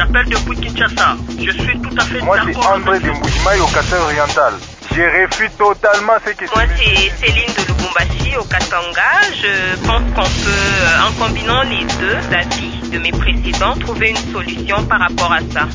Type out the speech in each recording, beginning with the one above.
J'appelle depuis Kinshasa. Je suis tout à fait d'accord. Moi, c'est André de Mbujimaï au Kasai oriental. Je réfute totalement ce qui se Moi, c'est Céline de Lubumbashi au Katanga. Je pense qu'on peut, en combinant les deux avis de mes précédents, trouver une solution par rapport à ça.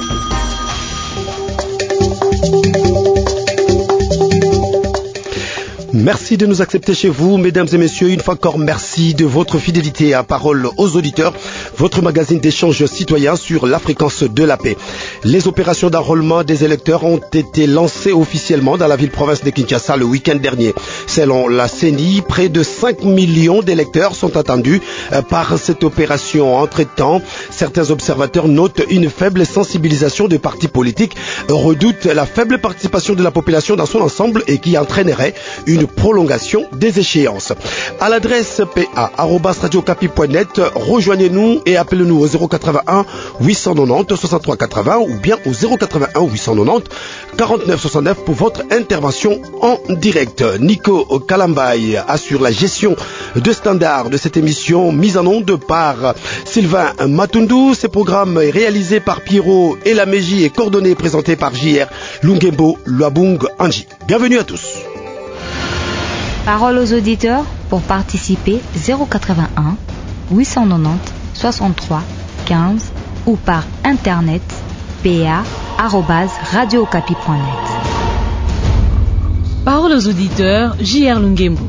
Merci de nous accepter chez vous, mesdames et messieurs. Une fois encore, merci de votre fidélité à Parole aux auditeurs, votre magazine d'échange citoyen sur la fréquence de la paix. Les opérations d'enrôlement des électeurs ont été lancées officiellement dans la ville-province de Kinshasa le week-end dernier. Selon la CENI, près de 5 millions d'électeurs sont attendus par cette opération. Entre-temps, certains observateurs notent une faible sensibilisation des partis politiques, redoutent la faible participation de la population dans son ensemble et qui entraînerait une prolongation des échéances. À l'adresse pa@radiocapi.net, rejoignez-nous et appelez-nous au 081 890 63 80 ou bien au 081 890 49 69 pour votre intervention en direct. Nico Kalambay assure la gestion de standard de cette émission mise en onde par Sylvain Matundu. Ce programme est réalisé par Pierrot et la Meji et coordonné et présenté par JR Lungembo Luabung Anji. Bienvenue à tous. Parole aux auditeurs pour participer 081 890 63 15 ou par internet pa@radiocapi.net. Parole aux auditeurs, JR Lungembo.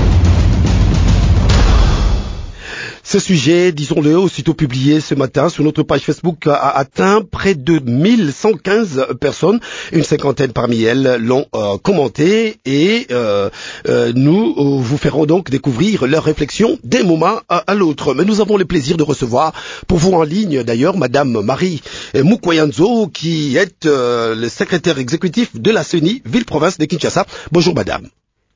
Ce sujet, disons-le, aussitôt publié ce matin sur notre page Facebook, a atteint près de 1115 personnes. Une cinquantaine parmi elles l'ont commenté et nous vous ferons donc découvrir leurs réflexions d'un moment à l'autre. Mais nous avons le plaisir de recevoir pour vous en ligne d'ailleurs Madame Marie Mukwayanzo qui est le secrétaire exécutif de la CENI, ville-province de Kinshasa. Bonjour Madame.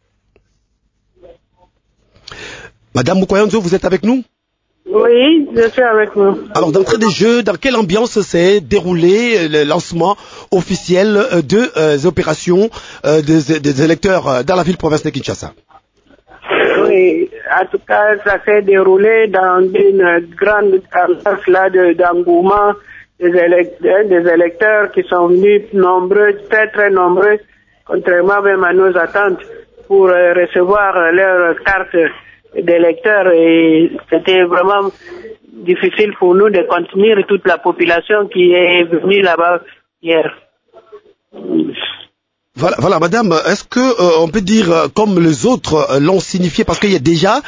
Madame Mukwayanzo, vous êtes avec nous? Oui, je suis avec vous. Alors, d'entrée des jeux, dans quelle ambiance s'est déroulé le lancement officiel des opérations des électeurs dans la ville-province de Kinshasa? Oui, en tout cas, ça s'est déroulé dans une grande ambiance là d'engouement des électeurs qui sont venus nombreux, très très nombreux, contrairement même à nos attentes, pour recevoir leur carte d'électeurs, et c'était vraiment difficile pour nous de contenir toute la population qui est venue là-bas hier. Voilà, madame, est-ce que on peut dire comme les autres l'ont signifié, parce qu'il y a déjà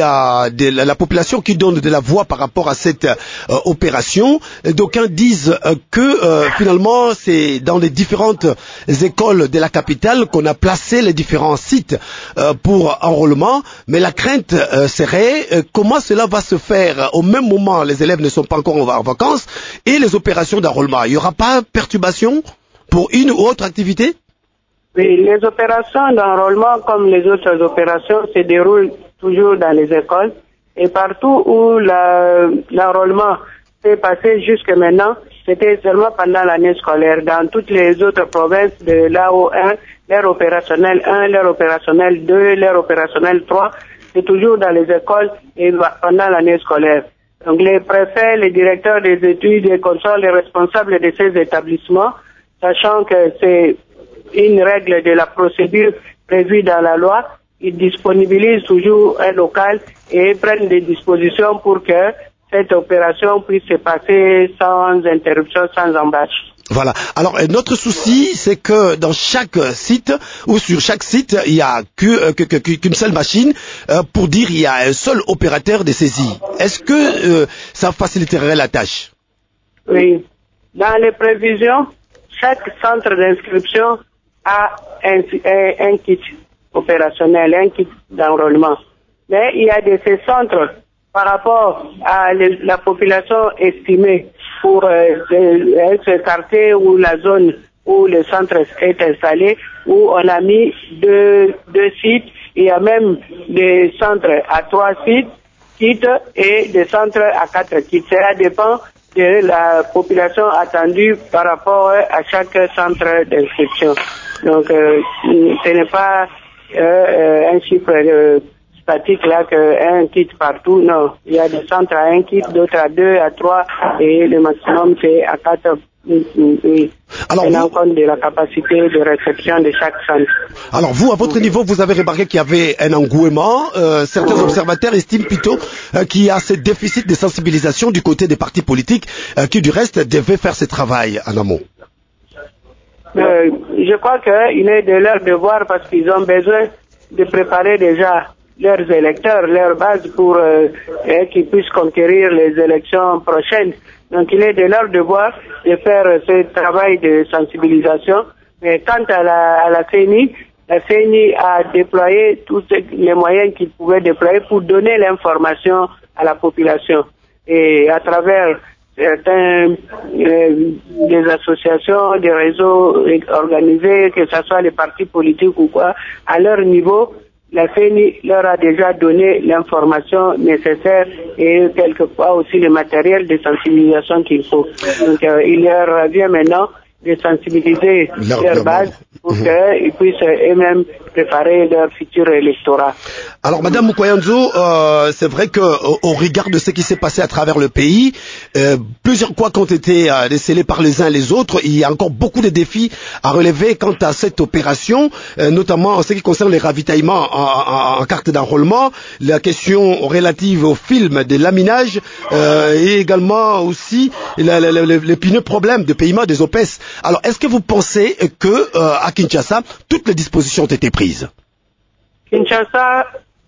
la population qui donne de la voix par rapport à cette opération. D'aucuns disent que finalement c'est dans les différentes écoles de la capitale qu'on a placé les différents sites pour enrôlement, mais la crainte serait comment cela va se faire au même moment les élèves ne sont pas encore en vacances et les opérations d'enrôlement. Il n'y aura pas perturbation pour une ou autre activité? Oui, les opérations d'enrôlement, comme les autres opérations, se déroulent toujours dans les écoles. Et partout où l'enrôlement s'est passé jusque maintenant, c'était seulement pendant l'année scolaire. Dans toutes les autres provinces de l'AO1, l'aire opérationnelle 1, l'aire opérationnelle 2, l'aire opérationnelle 3, c'est toujours dans les écoles et pendant l'année scolaire. Donc les préfets, les directeurs des études, les consorts, les responsables de ces établissements, sachant que c'est une règle de la procédure prévue dans la loi, ils disponibilisent toujours un local et prennent des dispositions pour que cette opération puisse se passer sans interruption, sans embâche. Voilà. Alors notre souci, c'est que dans chaque site ou sur chaque site, il y a qu'une seule machine pour dire il y a un seul opérateur de saisie. Est-ce que ça faciliterait la tâche? Oui. Dans les prévisions, chaque centre d'inscription a un kit opérationnel, un kit d'enrôlement. Mais il y a de ces centres par rapport à la population estimée pour ce quartier ou la zone où le centre est installé, où on a mis deux sites. Il y a même des centres à 3 kits et des centres à 4 kits. Cela dépend de la population attendue par rapport à chaque centre d'inscription. Donc, ce n'est pas un chiffre statique là qu'un kit partout. Non, il y a des centres à 1 kit, d'autres à 2, à 3 et le maximum c'est à 4. Oui. Alors, tenant compte de la capacité de réception de chaque centre. Alors vous, à votre niveau, vous avez remarqué qu'il y avait un engouement. Certains observateurs estiment plutôt qu'il y a ce déficit de sensibilisation du côté des partis politiques qui du reste devaient faire ce travail en amont. Je crois qu'il est de leur devoir parce qu'ils ont besoin de préparer déjà leurs électeurs, leur base pour qu'ils puissent conquérir les élections prochaines. Donc il est de leur devoir de faire ce travail de sensibilisation. Mais quant à la CENI a déployé tous les moyens qu'il pouvait déployer pour donner l'information à la population. Et à travers certains des associations, des réseaux organisés, que ce soit les partis politiques ou quoi, à leur niveau, la CENI leur a déjà donné l'information nécessaire et quelquefois aussi le matériel de sensibilisation qu'il faut. Donc il leur revient maintenant de sensibiliser leur base pour qu'ils puissent eux-mêmes préparer leur futur électorat. Alors, Madame Moukoyanzo, c'est vrai que au regard de ce qui s'est passé à travers le pays, plusieurs couacs ont été décelés par les uns et les autres. Il y a encore beaucoup de défis à relever quant à cette opération, notamment en ce qui concerne les ravitaillements en carte d'enrôlement, la question relative au film de laminage et également aussi l'épineux problème de paiement des OPES. Alors, est-ce que vous pensez que à Kinshasa, toutes les dispositions ont été prises? Kinshasa,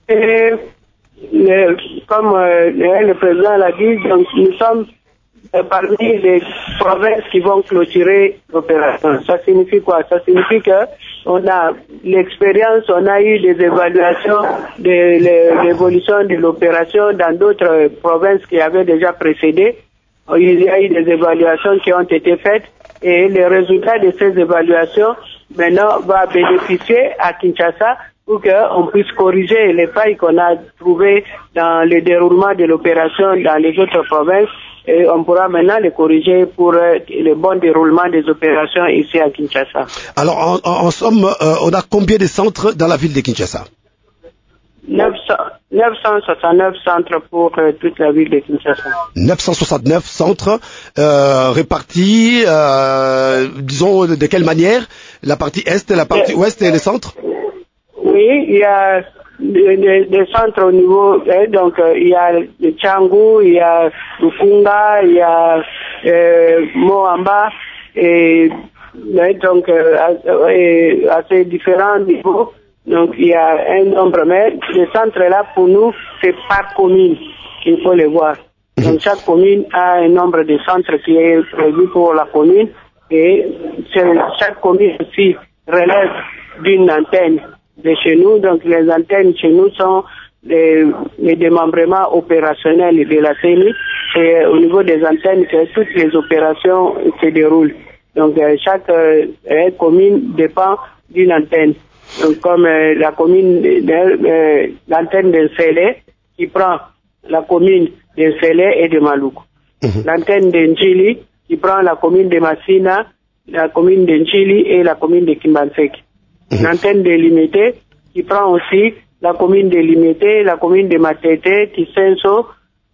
comme le président l'a dit, donc nous sommes parmi les provinces qui vont clôturer l'opération. Ça signifie quoi? Ça signifie que on a l'expérience, on a eu des évaluations de l'évolution de l'opération dans d'autres provinces qui avaient déjà précédé. Il y a eu des évaluations qui ont été faites et les résultats de ces évaluations maintenant va bénéficier à Kinshasa pour qu'on puisse corriger les failles qu'on a trouvées dans le déroulement de l'opération dans les autres provinces et on pourra maintenant les corriger pour le bon déroulement des opérations ici à Kinshasa. Alors en somme, on a combien de centres dans la ville de Kinshasa? 969 centres pour toute la ville de Kinshasa. 969 centres répartis, disons, de quelle manière? La partie est, la partie ouest et les centres? Oui, il y a des centres au niveau, donc il y a le Tchangou, il y a Lufunga, il y a Moamba, et donc à ces différents niveaux. Donc il y a un nombre, mais les centres-là, pour nous, c'est par commune qu'il faut les voir. Donc chaque commune a un nombre de centres qui est prévu pour la commune et chaque commune aussi relève d'une antenne de chez nous. Donc les antennes chez nous sont les démembrements opérationnels de la CENI. C'est au niveau des antennes que toutes les opérations se déroulent. Donc chaque commune dépend d'une antenne. Donc, comme la commune, l'antenne de Sélé, qui prend la commune de Sélé et de Malouk. L'antenne de Njili, qui prend la commune de Massina, la commune de Njili et la commune de Kimbansek. L'antenne de Limité, qui prend aussi la commune de Limité, la commune de Matete, Kisenso,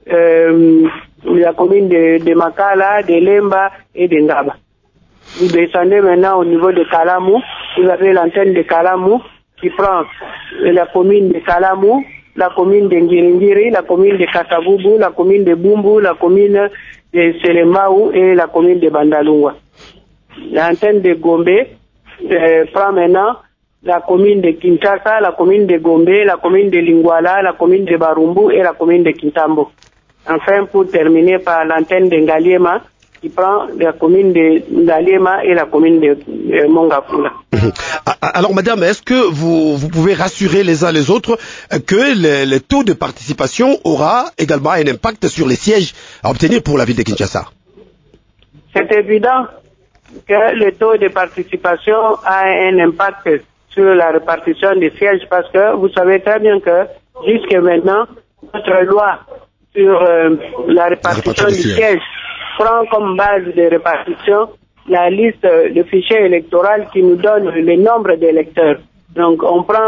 la commune de Makala, de Lemba et de Ngaba. Vous descendez maintenant au niveau de Kalamou. Vous avez l'antenne de Kalamou qui prend la commune de Kalamou, la commune de Ngiringiri, la commune de Kataboubou, la commune de Bumbu, la commune de Selemaou et la commune de Bandalungwa. L'antenne de Gombe prend maintenant la commune de Kinshasa, la commune de Gombe, la commune de Lingwala, la commune de Barumbu et la commune de Kintambo. Enfin, pour terminer par l'antenne de Ngaliema, qui prend la commune de Ndalema et la commune de Mongafula. Alors, madame, est-ce que vous pouvez rassurer les uns les autres que le taux de participation aura également un impact sur les sièges à obtenir pour la ville de Kinshasa? C'est évident que le taux de participation a un impact sur la répartition des sièges parce que vous savez très bien que jusqu'à maintenant, notre loi sur la répartition du siège prend comme base de répartition la liste, le fichier électoral qui nous donne le nombre d'électeurs. Donc on prend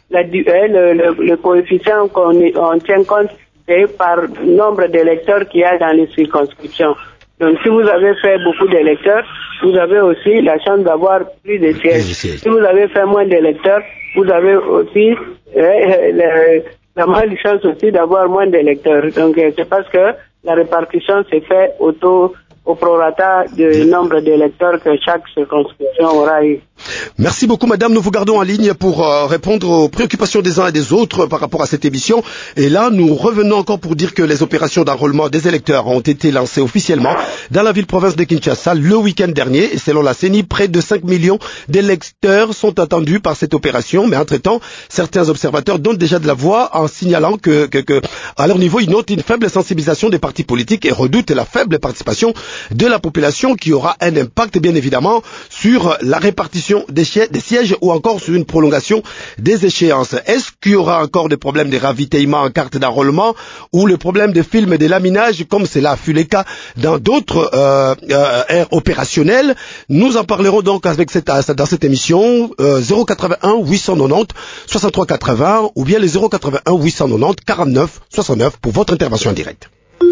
le coefficient on tient compte, c'est par nombre d'électeurs qu'il y a dans les circonscriptions. Donc, si vous avez fait beaucoup d'électeurs, vous avez aussi la chance d'avoir plus de sièges. Si vous avez fait moins d'électeurs, vous avez aussi la malchance aussi d'avoir moins d'électeurs. Donc, c'est parce que la répartition s'est faite au prorata du nombre d'électeurs que chaque circonscription aura eu. Merci beaucoup, madame. Nous vous gardons en ligne pour répondre aux préoccupations des uns et des autres par rapport à cette émission. Et là, nous revenons encore pour dire que les opérations d'enrôlement des électeurs ont été lancées officiellement dans la ville-province de Kinshasa le week-end dernier. Et selon la CENI, près de 5 millions d'électeurs sont attendus par cette opération. Mais entre-temps, certains observateurs donnent déjà de la voix en signalant que à leur niveau, ils notent une faible sensibilisation des partis politiques et redoutent la faible participation de la population qui aura un impact, bien évidemment, sur la répartition des sièges ou encore sur une prolongation des échéances. Est-ce qu'il y aura encore des problèmes de ravitaillement en carte d'enrôlement ou le problème de film et de laminage comme cela fut le cas dans d'autres aires opérationnelles? Nous en parlerons donc dans cette émission 081 890 63 80 ou bien les 081 890 49 69 pour votre intervention en direct.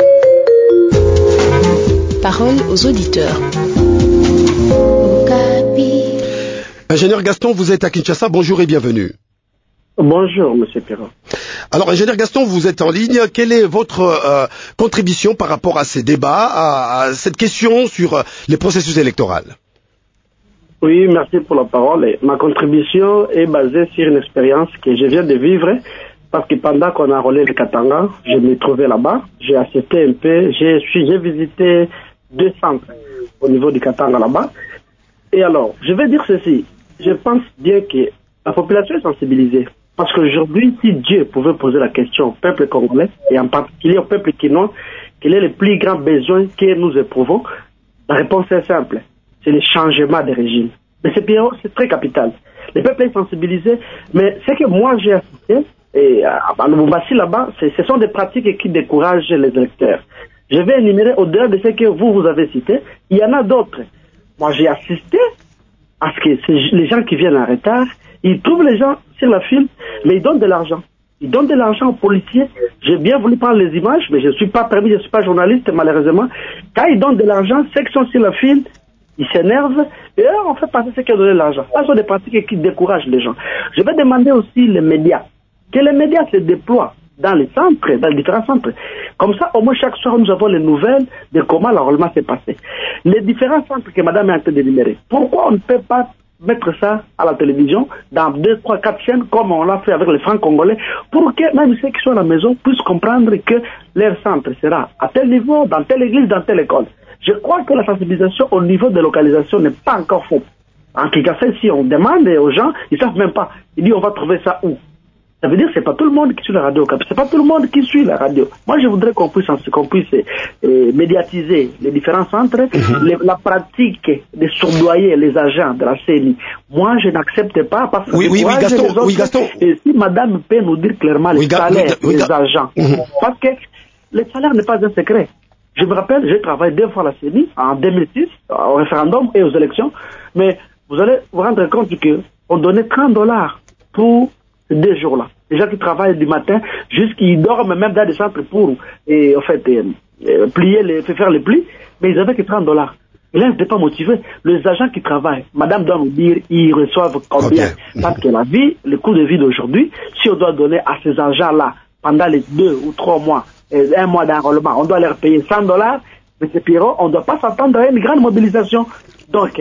Parole aux auditeurs. Ingénieur Gaston, vous êtes à Kinshasa, bonjour et bienvenue. Bonjour, monsieur Perron. Alors, ingénieur Gaston, vous êtes en ligne. Quelle est votre contribution par rapport à ces débats, à cette question sur les processus électoraux? Oui, merci pour la parole. Ma contribution est basée sur une expérience que je viens de vivre, parce que pendant qu'on a enrôlé le Katanga, je me trouvais là-bas, j'ai assisté un peu, j'ai visité 2 centres au niveau du Katanga là-bas. Et alors, je vais dire ceci. Je pense bien que la population est sensibilisée. Parce qu'aujourd'hui, si Dieu pouvait poser la question au peuple congolais, et en particulier au peuple kinois, quel est le plus grand besoin que nous éprouvons, la réponse est simple. C'est le changement de régime. Mais c'est très capital. Le peuple est sensibilisé, mais ce que moi j'ai assisté, et à Lubumbashi là-bas, ce sont des pratiques qui découragent les électeurs. Je vais énumérer au-delà de ce que vous avez cité, il y en a d'autres. Moi, j'ai assisté à ce que les gens qui viennent en retard, ils trouvent les gens sur la file, mais ils donnent de l'argent. Ils donnent de l'argent aux policiers. J'ai bien voulu prendre les images, mais je ne suis pas permis, je ne suis pas journaliste, malheureusement. Quand ils donnent de l'argent, ceux qui sont sur la file, ils s'énervent, et là, on fait passer ceux qui ont donné l'argent. Ce sont des pratiques qui découragent les gens. Je vais demander aussi les médias, que les médias se déploient dans les centres, dans les différents centres. Comme ça, au moins chaque soir, nous avons les nouvelles de comment l'enrôlement s'est passé. Les différents centres que madame est en train d'énumérer, pourquoi on ne peut pas mettre ça à la télévision, dans 2, 3, 4 chaînes, comme on l'a fait avec les francs congolais, pour que même ceux qui sont à la maison puissent comprendre que leur centre sera à tel niveau, dans telle église, dans telle école. Je crois que la sensibilisation au niveau de localisation n'est pas encore faite. En tout cas, si on demande aux gens, ils ne savent même pas. Ils disent on va trouver ça où? Ça veut dire que c'est pas tout le monde qui suit la radio, c'est pas tout le monde qui suit la radio. Moi, je voudrais qu'on puisse médiatiser les différents centres, la pratique de surdoyer les agents de la CENI. Moi, je n'accepte pas parce que oui, Gaston. Et si madame peut nous dire clairement les salaires des agents, parce que le salaire n'est pas un secret. Je me rappelle, j'ai travaillé 2 fois à la CENI, en 2006, au référendum et aux élections, mais vous allez vous rendre compte qu'on donnait $30 pour ces 2 jours-là. Les gens qui travaillent du matin, jusqu'ils dorment même dans des centres pour, faire les plis, mais ils avaient que $30. Et là, ils n'étaient pas motivés. Les agents qui travaillent, madame doit nous dire, ils reçoivent combien? Parce que la vie, le coût de vie d'aujourd'hui, si on doit donner à ces agents-là, pendant les 2 ou 3 mois, 1 mois d'enrôlement, on doit leur payer $100, mais c'est Pierrot, on ne doit pas s'attendre à une grande mobilisation. Donc,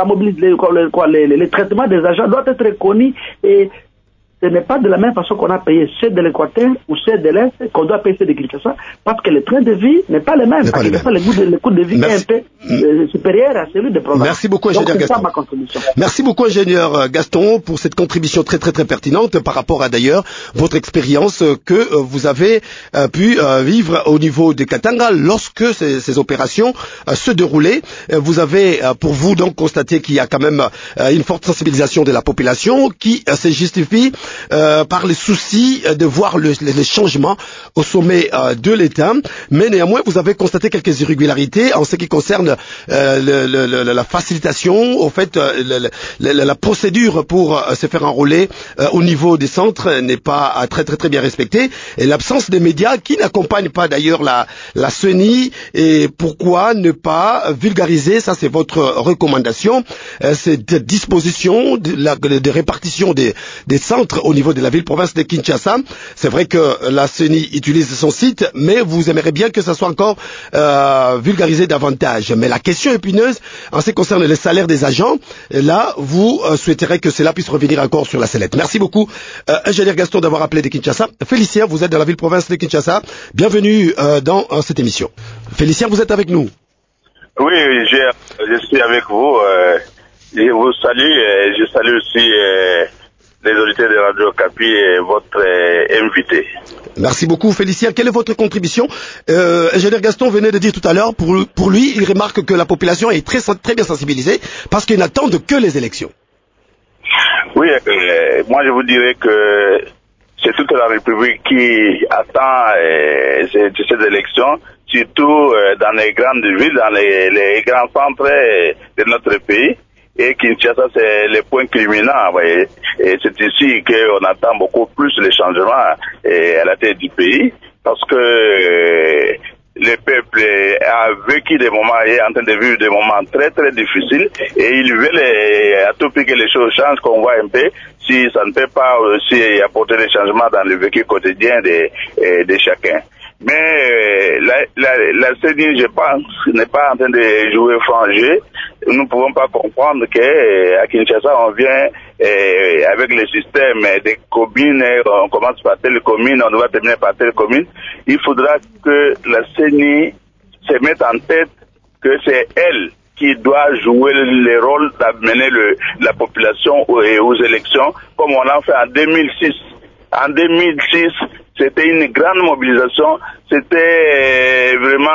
les traitements des agents doivent être connus et ce n'est pas de la même façon qu'on a payé ceux de l'Équateur ou ceux de l'Est qu'on doit payer ceux de Kinshasa, parce que le train de vie n'est pas le même. Le coût de vie est un peu supérieur à celui de province. Merci beaucoup, ingénieur Gaston. C'est ça ma contribution. Merci beaucoup, ingénieur Gaston, pour cette contribution très très très pertinente par rapport à d'ailleurs votre expérience que vous avez pu vivre au niveau de Katanga lorsque ces opérations se déroulaient. Vous avez pour vous donc constaté qu'il y a quand même une forte sensibilisation de la population qui se justifie par les soucis de voir les changements au sommet de l'État, mais néanmoins vous avez constaté quelques irrégularités en ce qui concerne la facilitation, au fait la procédure pour se faire enrôler au niveau des centres n'est pas très bien respectée, et l'absence des médias qui n'accompagnent pas d'ailleurs la CENI, et pourquoi ne pas vulgariser, ça c'est votre recommandation, cette disposition de répartition des centres au niveau de la ville-province de Kinshasa. C'est vrai que la CENI utilise son site, mais vous aimeriez bien que ça soit encore vulgarisé davantage. Mais la question épineuse, en ce qui concerne les salaires des agents, là, vous souhaiterez que cela puisse revenir encore sur la sellette. Merci beaucoup, ingénieur Gaston, d'avoir appelé de Kinshasa. Félicien, vous êtes dans la ville-province de Kinshasa. Bienvenue dans cette émission. Félicien, vous êtes avec nous. Oui, je suis avec vous. Je vous salue et je salue aussi les auditeurs de Radio Okapi et votre invité. Merci beaucoup, Félicien. Quelle est votre contribution? Ingénieur Gaston venait de dire tout à l'heure, pour lui, il remarque que la population est très bien sensibilisée parce qu'ils n'attendent que les élections. Oui, moi je vous dirais que c'est toute la République qui attend ces élections, surtout dans les grandes villes, dans les grands centres de notre pays. Et Kinshasa, c'est le point culminant. Et c'est ici qu'on attend beaucoup plus les changements à la tête du pays, parce que le peuple a vécu des moments, est en train de vivre des moments très difficiles, et ils veulent à tout prix que les choses changent, qu'on voit un peu si ça ne peut pas aussi apporter des changements dans le vécu quotidien de chacun. Mais la CENI, je pense, n'est pas en train de jouer franc jeu. Nous ne pouvons pas comprendre qu'à Kinshasa, on vient avec le système des communes, on commence par telle commune, on doit terminer par telle commune. Il faudra que la CENI se mette en tête que c'est elle qui doit jouer le rôle d'amener la population aux élections, comme on l'a fait en 2006. En 2006, c'était une grande mobilisation, c'était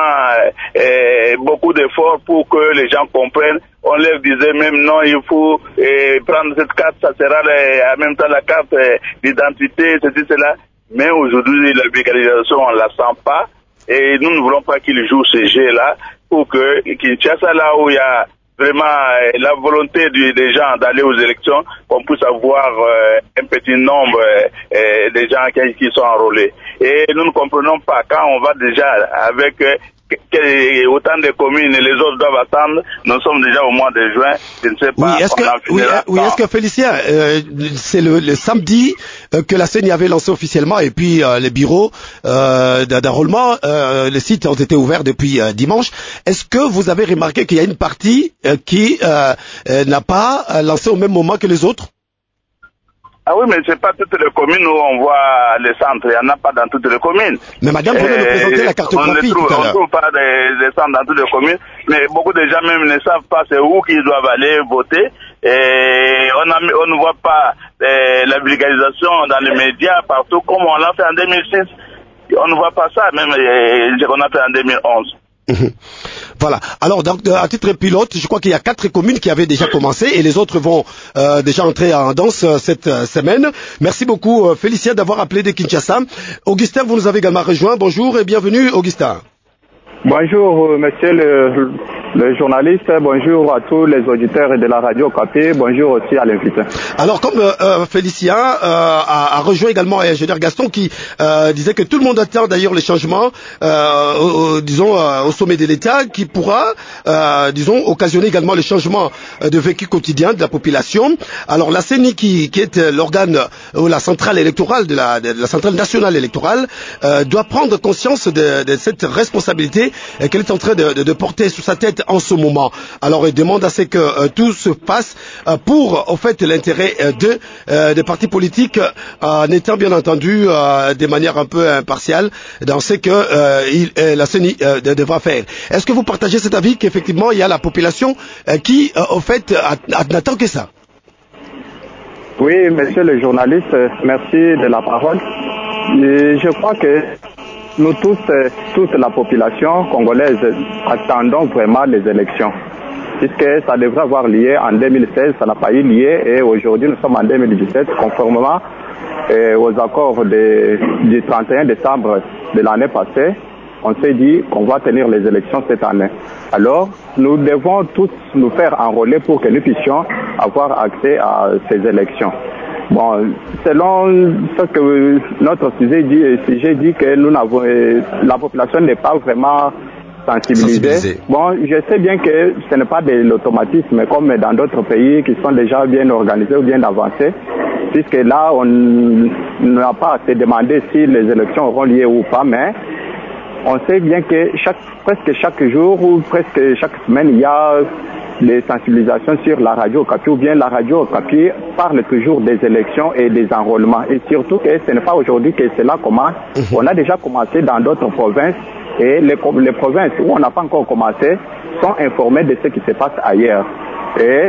vraiment beaucoup d'efforts pour que les gens comprennent. On leur disait même non, il faut prendre cette carte, ça sera en même temps la carte d'identité, ceci, cela. Mais aujourd'hui, la légalisation, on ne la sent pas, et nous ne voulons pas qu'ils jouent ce jeu-là pour que Kinshasa, là où il y a vraiment la volonté des gens d'aller aux élections, qu'on puisse avoir un petit nombre de gens qui sont enrôlés. Et nous ne comprenons pas, quand on va déjà avec autant de communes et les autres doivent attendre, nous sommes déjà au mois de juin, je ne sais pas. Est-ce que Félicien, c'est le samedi que la CENI avait lancé officiellement, et puis les bureaux d'enrôlement, les sites ont été ouverts depuis dimanche. Est-ce que vous avez remarqué qu'il y a une partie qui n'a pas lancé au même moment que les autres? Ah oui, mais c'est pas toutes les communes où on voit les centres. Il n'y en a pas dans toutes les communes. Mais madame, vous nous présenter la cartographie tout à l'heure. On ne trouve pas des centres dans toutes les communes. Mais beaucoup de gens même ne savent pas c'est où qu'ils doivent aller voter. Et on ne voit pas la vulgarisation dans les médias partout comme on l'a fait en 2006. On ne voit pas ça, même ce qu'on a fait en 2011. Voilà. Alors, à titre pilote, je crois qu'il y a 4 communes qui avaient déjà commencé, et les autres vont déjà entrer en danse cette semaine. Merci beaucoup, Félicien, d'avoir appelé de Kinshasa. Augustin, vous nous avez également rejoint. Bonjour et bienvenue, Augustin. Bonjour, monsieur le journaliste, bonjour à tous les auditeurs de la radio Okapi, bonjour aussi à l'invité. Alors, comme Félicien a rejoint également l'ingénieur Gaston qui disait que tout le monde attend d'ailleurs les changements, au sommet de l'État, qui pourra, occasionner également le changement de vécu quotidien de la population. Alors, la CENI, qui est l'organe ou la centrale électorale de la centrale nationale électorale, doit prendre conscience de cette responsabilité qu'elle est en train de porter sur sa tête en ce moment. Alors, il demande à ce que tout se passe pour, au fait, l'intérêt des partis politiques, en étant bien entendu de manière un peu impartiale dans ce que la CENI devra faire. Est-ce que vous partagez cet avis qu'effectivement il y a la population qui, au fait, n'attend que ça? Oui, monsieur le journaliste, merci de la parole. Et je crois que nous tous, toute la population congolaise, attendons vraiment les élections. Puisque ça devrait avoir lieu en 2016, ça n'a pas eu lieu, et aujourd'hui nous sommes en 2017, conformément aux accords du 31 décembre de l'année passée, on s'est dit qu'on va tenir les élections cette année. Alors, nous devons tous nous faire enrôler pour que nous puissions avoir accès à ces élections. Bon, selon ce que notre sujet dit que nous n'avons, la population n'est pas vraiment sensibilisée. Bon, je sais bien que ce n'est pas de l'automatisme comme dans d'autres pays qui sont déjà bien organisés ou bien avancés, puisque là, on n'a pas à se demander si les élections auront lieu ou pas, mais on sait bien que presque chaque jour ou presque chaque semaine, il y a des sensibilisations sur la radio Okapi, ou bien la radio Okapi parle toujours des élections et des enrôlements. Et surtout que ce n'est pas aujourd'hui que cela commence. On a déjà commencé dans d'autres provinces, et les provinces où on n'a pas encore commencé sont informées de ce qui se passe ailleurs. Et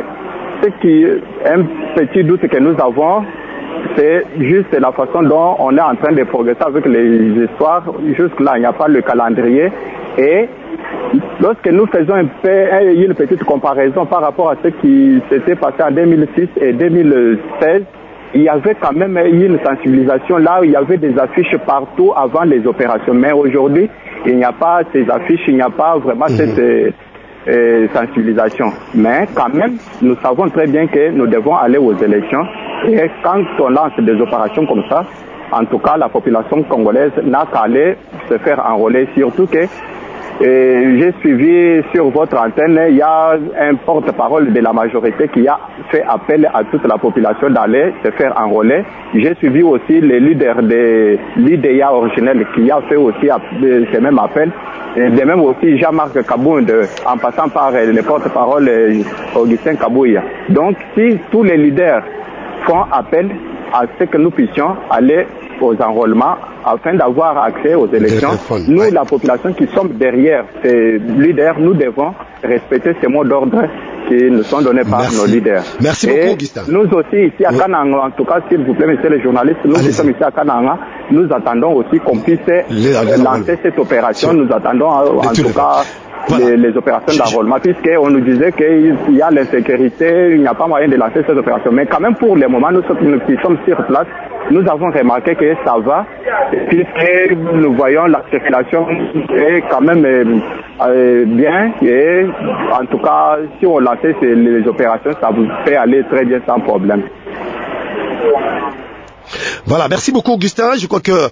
un petit doute que nous avons, c'est juste la façon dont on est en train de progresser avec les histoires. Jusque-là, il n'y a pas le calendrier. Et lorsque nous faisons une petite comparaison par rapport à ce qui s'était passé en 2006 et 2016, il y avait quand même une sensibilisation là où il y avait des affiches partout avant les opérations. Mais aujourd'hui, il n'y a pas ces affiches, il n'y a pas vraiment cette sensibilisation. Mais quand même, nous savons très bien que nous devons aller aux élections. Et quand on lance des opérations comme ça, en tout cas, la population congolaise n'a qu'à aller se faire enrôler. Surtout que j'ai suivi sur votre antenne, il y a un porte-parole de la majorité qui a fait appel à toute la population d'aller se faire enrôler. J'ai suivi aussi les leaders de l'IDEA originel qui a fait aussi ce même appel. Et de même aussi Jean-Marc Kabound, en passant par le porte-parole Augustin Kabouya. Donc, si tous les leaders font appel à ce que nous puissions aller aux enrôlements afin d'avoir accès aux élections, nous, la population qui sommes derrière ces leaders, nous devons respecter ces mots d'ordre qui nous sont donnés par nos leaders. Merci beaucoup, Augustin. Nous aussi, ici à Kananga, en tout cas, s'il vous plaît, messieurs les journalistes, nous qui sommes ici à Kananga, nous attendons aussi qu'on puisse lancer cette opération. Nous attendons en tout cas les opérations d'enrôlement, puisqu'on nous disait qu'il y a l'insécurité, il n'y a pas moyen de lancer cette opération. Mais quand même, pour le moment, nous qui sommes sur place, nous avons remarqué que ça va, puisque nous voyons la circulation est quand même bien, et en tout cas, si on lançait les opérations, ça peut aller très bien sans problème. Voilà, merci beaucoup Augustin. Je crois que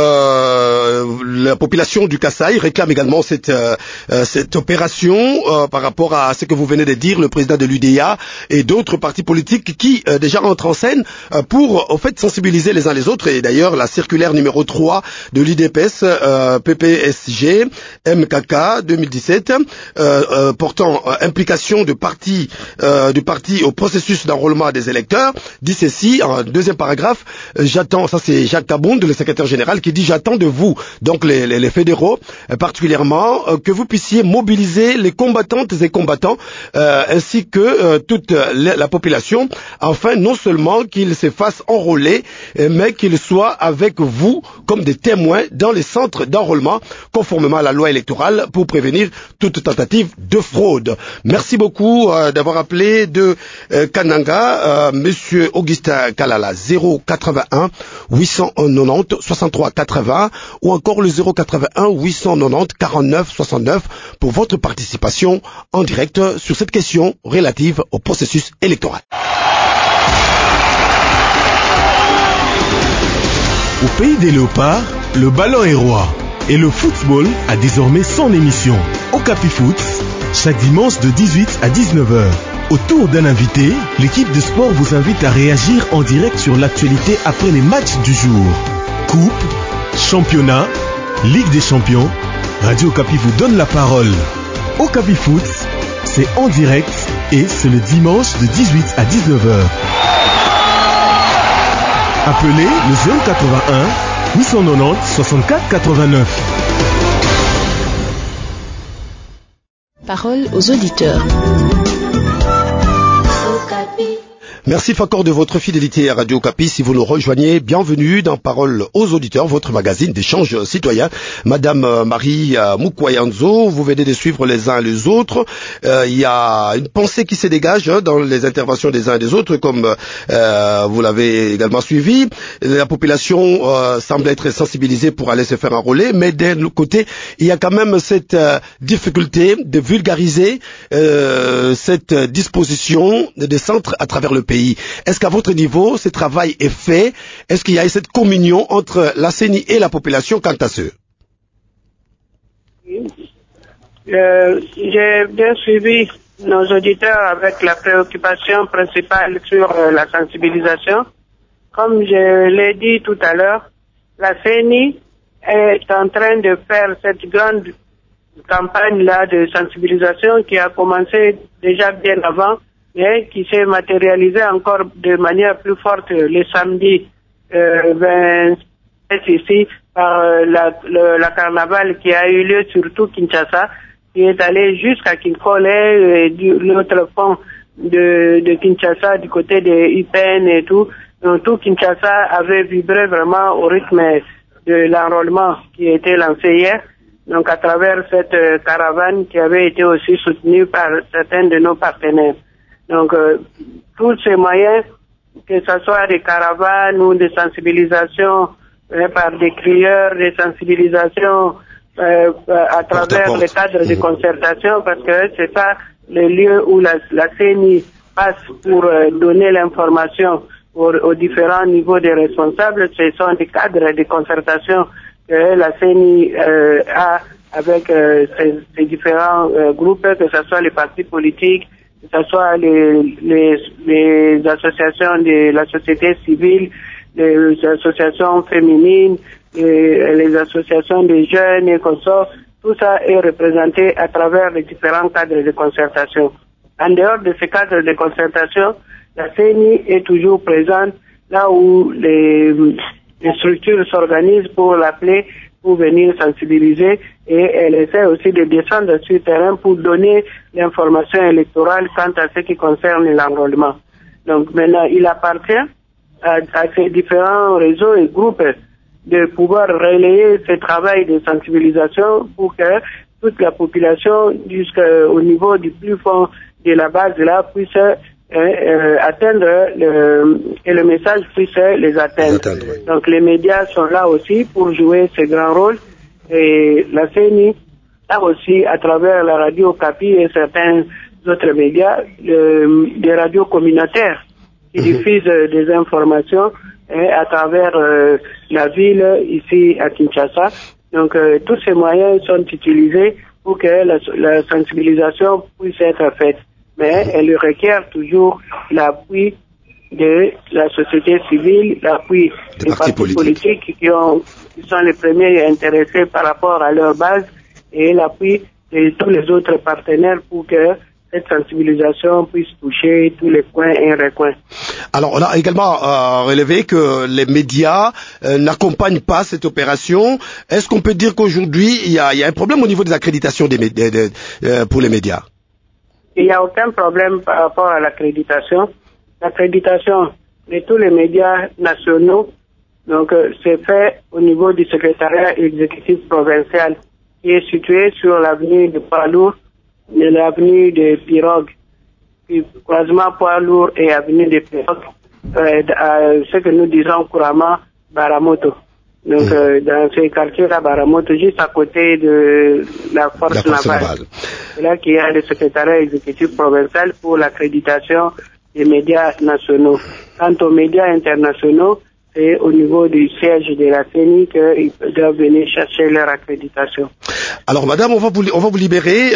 la population du Kasaï réclame également cette opération par rapport à ce que vous venez de dire, le président de l'UDA et d'autres partis politiques qui déjà rentrent en scène pour au fait sensibiliser les uns les autres. Et d'ailleurs la circulaire numéro 3 de l'IDPS PPSG MKK 2017 portant implication du parti au processus d'enrôlement des électeurs dit ceci en deuxième paragraphe. J'attends, ça c'est Jacques Kabound, le secrétaire général, qui dit j'attends de vous, donc les fédéraux, particulièrement, que vous puissiez mobiliser les combattantes et combattants, ainsi que toute la population, afin non seulement qu'ils se fassent enrôler, mais qu'ils soient avec vous comme des témoins dans les centres d'enrôlement, conformément à la loi électorale, pour prévenir toute tentative de fraude. Merci beaucoup d'avoir appelé de Kananga, Monsieur Augustin Kalala, 081 890 63 80 ou encore le 081 890 49 69 pour votre participation en direct sur cette question relative au processus électoral. Au pays des léopards, le ballon est roi et le football a désormais son émission. Okapi Foot, chaque dimanche de 18 à 19h. Autour d'un invité, l'équipe de sport vous invite à réagir en direct sur l'actualité après les matchs du jour. Coupe, championnat, Ligue des champions, Radio Okapi vous donne la parole. Okapi Foot, c'est en direct et c'est le dimanche de 18 à 19h. Appelez le 081 890 64 89. Parole aux auditeurs. Merci encore de votre fidélité à Radio Okapi. Si vous nous rejoignez, bienvenue dans Parole aux auditeurs, votre magazine d'échange citoyen. Madame Marie Mukwayanzo, vous venez de suivre les uns les autres. Il y a une pensée qui se dégage dans les interventions des uns et des autres, comme vous l'avez également suivi. La population semble être sensibilisée pour aller se faire enrôler, mais d'un autre côté, il y a quand même cette difficulté de vulgariser cette disposition des centres à travers le pays. Est-ce qu'à votre niveau, ce travail est fait? Est-ce qu'il y a cette communion entre la CENI et la population quant à ce? J'ai bien suivi nos auditeurs avec la préoccupation principale sur la sensibilisation. Comme je l'ai dit tout à l'heure, la CENI est en train de faire cette grande campagne-là de sensibilisation qui a commencé déjà bien avant, mais qui s'est matérialisé encore de manière plus forte le samedi 27 ici par la carnaval qui a eu lieu surtout Kinshasa, qui est allé jusqu'à Kinkole et l'autre fond de Kinshasa du côté de IPN et tout. Donc tout Kinshasa avait vibré vraiment au rythme de l'enrôlement qui a été lancé hier. Donc à travers cette caravane qui avait été aussi soutenue par certains de nos partenaires. Donc, tous ces moyens, que ce soit des caravanes ou des sensibilisations par des crieurs, des sensibilisations à travers les cadres de concertation, parce que c'est ça le lieu où la CENI passe pour donner l'information aux différents niveaux des responsables. Ce sont des cadres de concertation que la CENI a avec ces différents groupes, que ce soit les partis politiques, que ce soit les associations de la société civile, les associations féminines, les associations des jeunes et consorts, tout ça est représenté à travers les différents cadres de concertation. En dehors de ces cadres de concertation, la CENI est toujours présente là où les structures s'organisent pour l'appeler, pour venir sensibiliser, et elle essaie aussi de descendre sur le terrain pour donner l'information électorale quant à ce qui concerne l'enrôlement. Donc maintenant, il appartient à ces différents réseaux et groupes de pouvoir relayer ce travail de sensibilisation pour que toute la population, jusqu'au niveau du plus fond de la base là, puisse atteindre et le message puisse les atteindre. Donc les médias sont là aussi pour jouer ce grand rôle, et la CENI a aussi à travers la radio Okapi et certains autres médias des radios communautaires qui diffusent des informations à travers la ville ici à Kinshasa. Donc tous ces moyens sont utilisés pour que la sensibilisation puisse être faite. Mais elle requiert toujours l'appui de la société civile, l'appui des partis politiques qui sont les premiers intéressés par rapport à leur base, et l'appui de tous les autres partenaires pour que cette sensibilisation puisse toucher tous les coins et recoins. Alors, on a également relevé que les médias n'accompagnent pas cette opération. Est-ce qu'on peut dire qu'aujourd'hui, il y a un problème au niveau des accréditations pour les médias? Il n'y a aucun problème par rapport à l'accréditation. L'accréditation de tous les médias nationaux, donc c'est fait au niveau du secrétariat exécutif provincial qui est situé sur l'avenue de Poids-Lourd et l'avenue de Pirogue, puis croisement Poids-Lourd et avenue de Pirogue, ce que nous disons couramment Baramoto. Donc dans ces quartiers-là, Baramoto, juste à côté de la force navale. C'est là qu'il y a le secrétariat exécutif provincial pour l'accréditation des médias nationaux. Quant aux médias internationaux, c'est au niveau du siège de la CENI qu'ils doivent venir chercher leur accréditation. Alors, madame, on va vous libérer.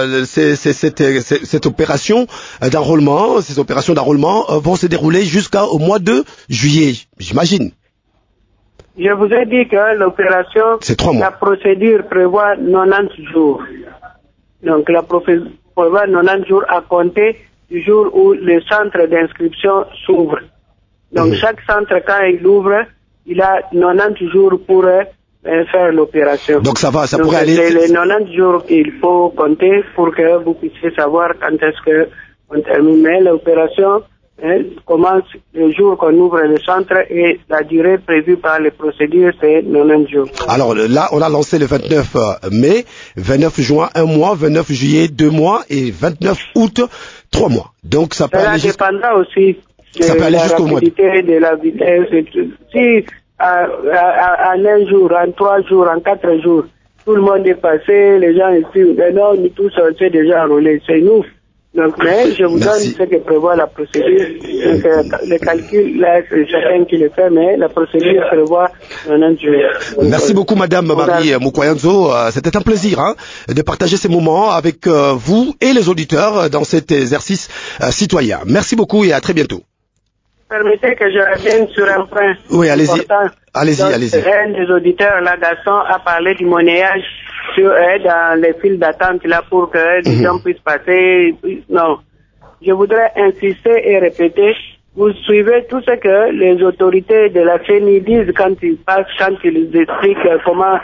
Cette opération d'enrôlement, ces opérations d'enrôlement vont se dérouler jusqu'au mois de juillet, j'imagine. Je vous ai dit que l'opération, la procédure prévoit 90 jours. Donc la procédure prévoit 90 jours à compter du jour où le centre d'inscription s'ouvre. Donc chaque centre, quand il ouvre, il a 90 jours pour faire l'opération. Donc ça Donc, pourrait aller... C'est les 90 jours qu'il faut compter pour que vous puissiez savoir quand est-ce que on termine. Mais l'opération commence le jour qu'on ouvre le centre et la durée prévue par les procédures, c'est 90 jours. Alors là, on a lancé le 29 mai, 29 juin, 1 mois, 29 juillet, 2 mois et 29 août, 3 mois. Donc ça peut aller dépendra aussi de la rapidité, de la vitesse. Si en 1 jour, en 3 jours, en 4 jours, tout le monde est passé, les gens estiment, mais non, nous tous on s'est déjà enrôlés, c'est nous. Donc, mais je vous donne ce que prévoit la procédure. Donc, le calcul, là, c'est chacun qui le fait, mais la procédure prévoit 90 jours. Merci beaucoup, Madame Marie Mukwayanzo. C'était un plaisir de partager ces moments avec vous et les auditeurs dans cet exercice citoyen. Merci beaucoup et à très bientôt. Permettez que je revienne sur un point. Oui, allez-y. Allez-y. Un des auditeurs, là, Gaston, a parlé du monnayage dans les files d'attente là pour que les gens puissent passer. Non. Je voudrais insister et répéter, vous suivez tout ce que les autorités de la CENI disent quand ils passent, quand ils expliquent comment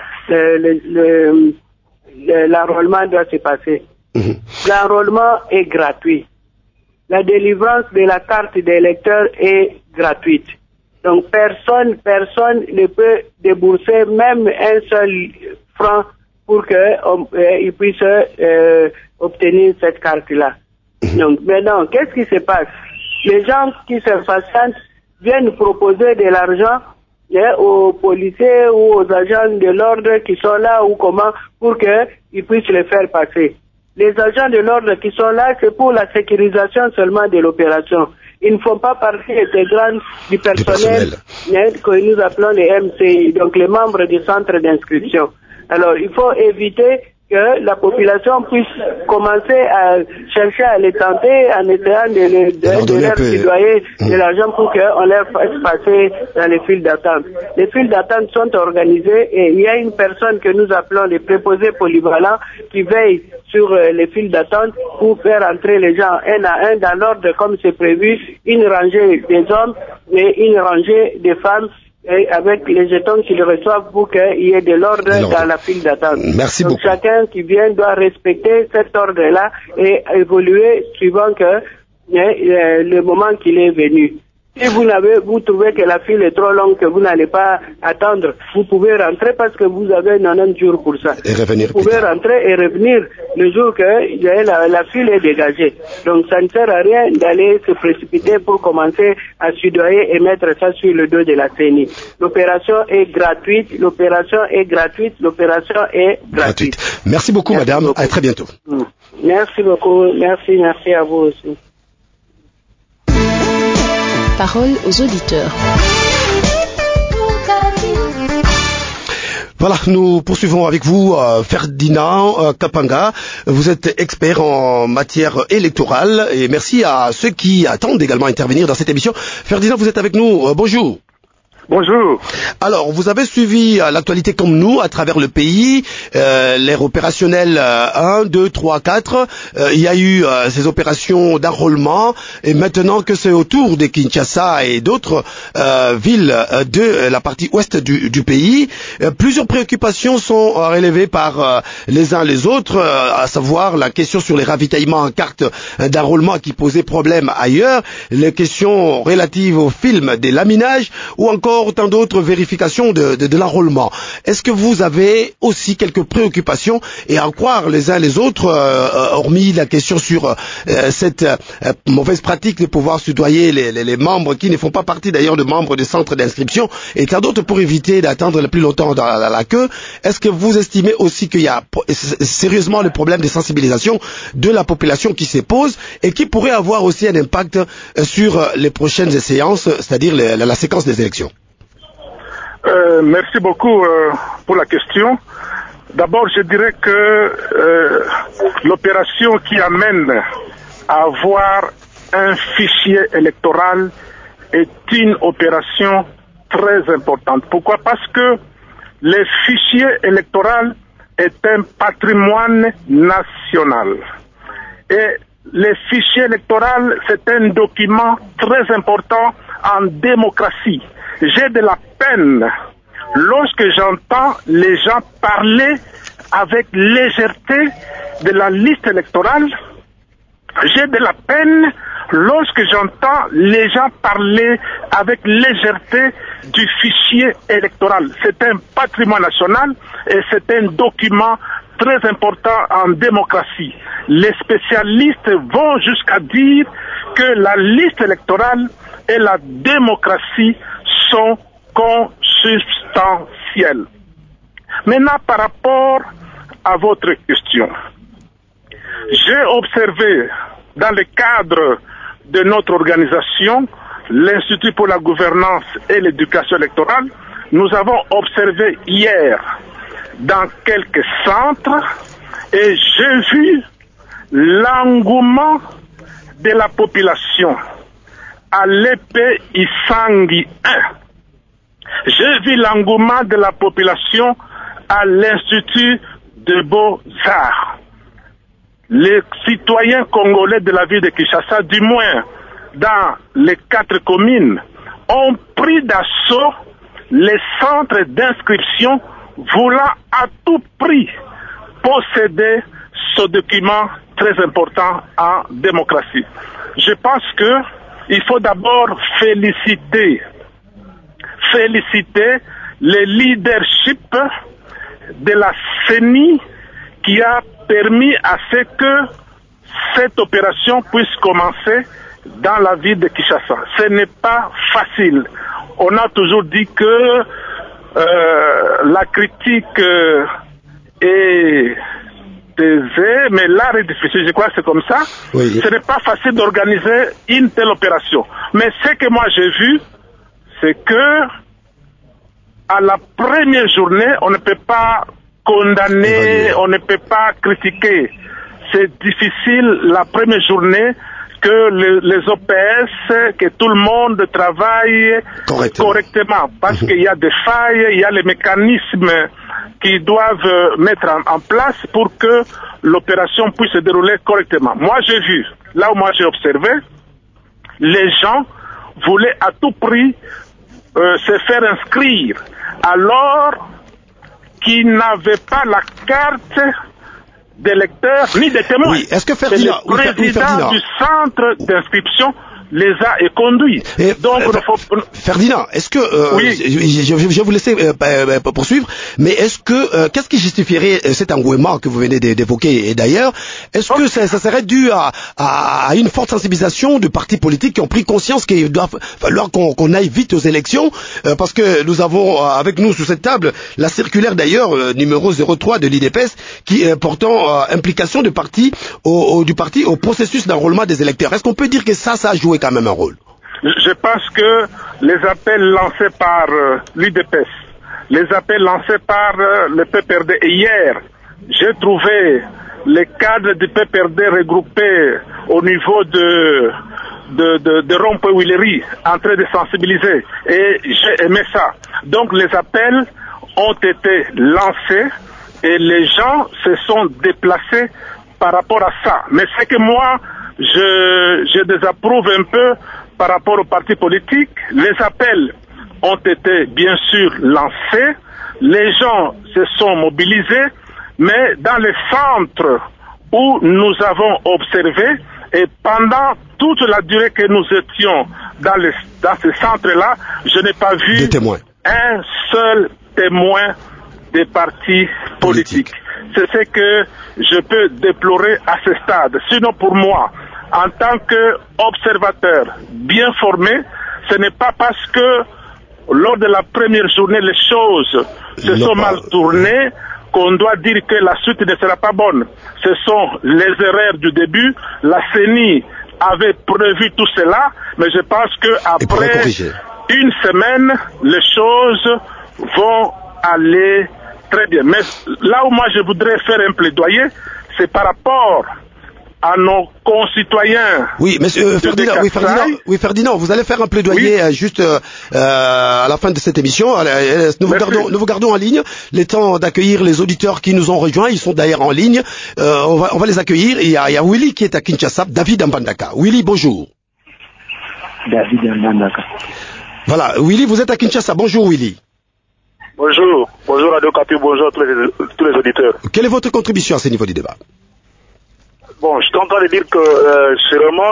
l'enrôlement doit se passer. L'enrôlement est gratuit. La délivrance de la carte d'électeur est gratuite. Donc personne ne peut débourser même un seul franc pour qu'il puisse obtenir cette carte-là. Donc maintenant, qu'est-ce qui se passe? Les gens qui s'impatientent viennent proposer de l'argent aux policiers ou aux agents de l'ordre qui sont là ou comment pour qu'ils puissent les faire passer. Les agents de l'ordre qui sont là, c'est pour la sécurisation seulement de l'opération. Ils ne font pas partie intégrante du personnel que nous appelons les MCI, donc les membres du centre d'inscription. Alors, il faut éviter que la population puisse commencer à chercher à les tenter en essayant de leur citoyer de l'argent pour qu'on leur fasse passer dans les files d'attente. Les files d'attente sont organisées et il y a une personne que nous appelons les préposés polyvalents qui veille sur les files d'attente pour faire entrer les gens un à un dans l'ordre comme c'est prévu, une rangée des hommes et une rangée des femmes et avec les jetons qu'ils reçoivent pour qu'il y ait de l'ordre dans la file d'attente. Merci beaucoup. Chacun qui vient doit respecter cet ordre-là et évoluer suivant le moment qu'il est venu. Si vous trouvez que la file est trop longue, que vous n'allez pas attendre, vous pouvez rentrer parce que vous avez 90 jours pour ça. Et revenir. Vous pouvez rentrer et revenir le jour que la file est dégagée. Donc ça ne sert à rien d'aller se précipiter pour commencer à sudoyer et mettre ça sur le dos de la CENI. L'opération est gratuite. Merci beaucoup, madame. À très bientôt. Merci beaucoup. Merci à vous aussi. Parole aux auditeurs. Voilà, nous poursuivons avec vous Ferdinand Kapanga. Vous êtes expert en matière électorale et merci à ceux qui attendent également intervenir dans cette émission. Ferdinand, vous êtes avec nous. Bonjour. Bonjour. Alors, vous avez suivi l'actualité comme nous à travers le pays, l'ère opérationnelle 1, 2, 3, 4. Il y a eu ces opérations d'enrôlement et maintenant que c'est au tour de Kinshasa et d'autres villes de la partie ouest du pays, plusieurs préoccupations sont relevées par les uns les autres, à savoir la question sur les ravitaillements en carte d'enrôlement qui posaient problème ailleurs, les questions relatives au film des laminages ou encore tant d'autres vérifications de l'enrôlement. Est-ce que vous avez aussi quelques préoccupations et à en croire les uns les autres, hormis la question sur cette mauvaise pratique de pouvoir soudoyer les membres qui ne font pas partie d'ailleurs de membres des centres d'inscription et tant d'autres pour éviter d'attendre le plus longtemps dans la queue? Est-ce que vous estimez aussi qu'il y a sérieusement le problème de sensibilisation de la population qui se pose et qui pourrait avoir aussi un impact sur les prochaines séances, c'est-à-dire la séquence des élections? Merci beaucoup pour la question. D'abord, je dirais que l'opération qui amène à avoir un fichier électoral est une opération très importante. Pourquoi? Parce que le fichier électoral est un patrimoine national. Et le fichier électoral, c'est un document très important en démocratie. J'ai de la peine lorsque j'entends les gens parler avec légèreté de la liste électorale. J'ai de la peine lorsque j'entends les gens parler avec légèreté du fichier électoral. C'est un patrimoine national et c'est un document très important en démocratie. Les spécialistes vont jusqu'à dire que la liste électorale et la démocratie sont consubstantielles. Maintenant, par rapport à votre question, j'ai observé dans le cadre de notre organisation, l'Institut pour la gouvernance et l'éducation électorale, nous avons observé hier dans quelques centres et j'ai vu l'engouement de la population à l'épée Isangi 1. J'ai vu l'engouement de la population à l'Institut de Beaux-Arts. Les citoyens congolais de la ville de Kinshasa, du moins dans les 4 communes, ont pris d'assaut les centres d'inscription voulant à tout prix posséder ce document très important en démocratie. Je pense que il faut d'abord féliciter le leadership de la CENI qui a permis à ce que cette opération puisse commencer dans la ville de Kinshasa. Ce n'est pas facile. On a toujours dit que la critique est aisée, mais l'art est difficile. Je crois que c'est comme ça. Oui. Ce n'est pas facile d'organiser une telle opération. Mais ce que moi j'ai vu, c'est que à la première journée, on ne peut pas condamner, on ne peut pas critiquer. C'est difficile la première journée que les OPS, que tout le monde travaille correctement parce qu'il y a des failles, il y a les mécanismes qui doivent mettre en place pour que l'opération puisse se dérouler correctement. Moi j'ai vu, là où moi j'ai observé, les gens voulaient à tout prix se faire inscrire alors qu'ils n'avaient pas la carte d'électeurs ni de témoins. Oui, est-ce que Ferdinand, le président du centre d'inscription les a conduits. Donc, Ferdinand, est-ce que je vais vous laisser poursuivre, mais est-ce que qu'est-ce qui justifierait cet engouement que vous venez d'évoquer? Et d'ailleurs, est-ce que ça serait dû à une forte sensibilisation de partis politiques qui ont pris conscience qu'il doit falloir qu'on aille vite aux élections, parce que nous avons avec nous sur cette table la circulaire d'ailleurs numéro 03 de l'IDPS qui portant implication du parti au processus d'enrôlement des électeurs. Est-ce qu'on peut dire que ça a joué quand même un rôle? Je pense que les appels lancés par l'UDPS, les appels lancés par le PPRD, et hier, j'ai trouvé les cadres du PPRD regroupés au niveau de Rond-Point-Willery en train de sensibiliser, et j'ai aimé ça. Donc les appels ont été lancés et les gens se sont déplacés par rapport à ça. Mais c'est que moi, je désapprouve un peu par rapport aux partis politiques. Les appels ont été bien sûr lancés, les gens se sont mobilisés, mais dans les centres où nous avons observé et pendant toute la durée que nous étions dans ces centres-là, je n'ai pas vu un seul témoin des partis politiques. C'est ce que je peux déplorer à ce stade. Sinon, pour moi, en tant qu'observateur bien formé, ce n'est pas parce que lors de la première journée, les choses se sont mal tournées qu'on doit dire que la suite ne sera pas bonne. Ce sont les erreurs du début. La CENI avait prévu tout cela, mais je pense qu'après une semaine, les choses vont aller très bien. Mais là où moi je voudrais faire un plaidoyer, c'est par rapport à nos concitoyens. Oui, monsieur Ferdinand, vous allez faire un plaidoyer juste à la fin de cette émission. Nous vous gardons en ligne. Le temps d'accueillir les auditeurs qui nous ont rejoints, ils sont d'ailleurs en ligne. On va les accueillir. Il y a Willy qui est à Kinshasa, David Mbandaka. Willy, bonjour. David Mbandaka. Voilà, Willy, vous êtes à Kinshasa. Bonjour Willy. Bonjour Radio Capi, bonjour tous les auditeurs. Quelle est votre contribution à ce niveau du débat? Bon, je suis en train de dire que sûrement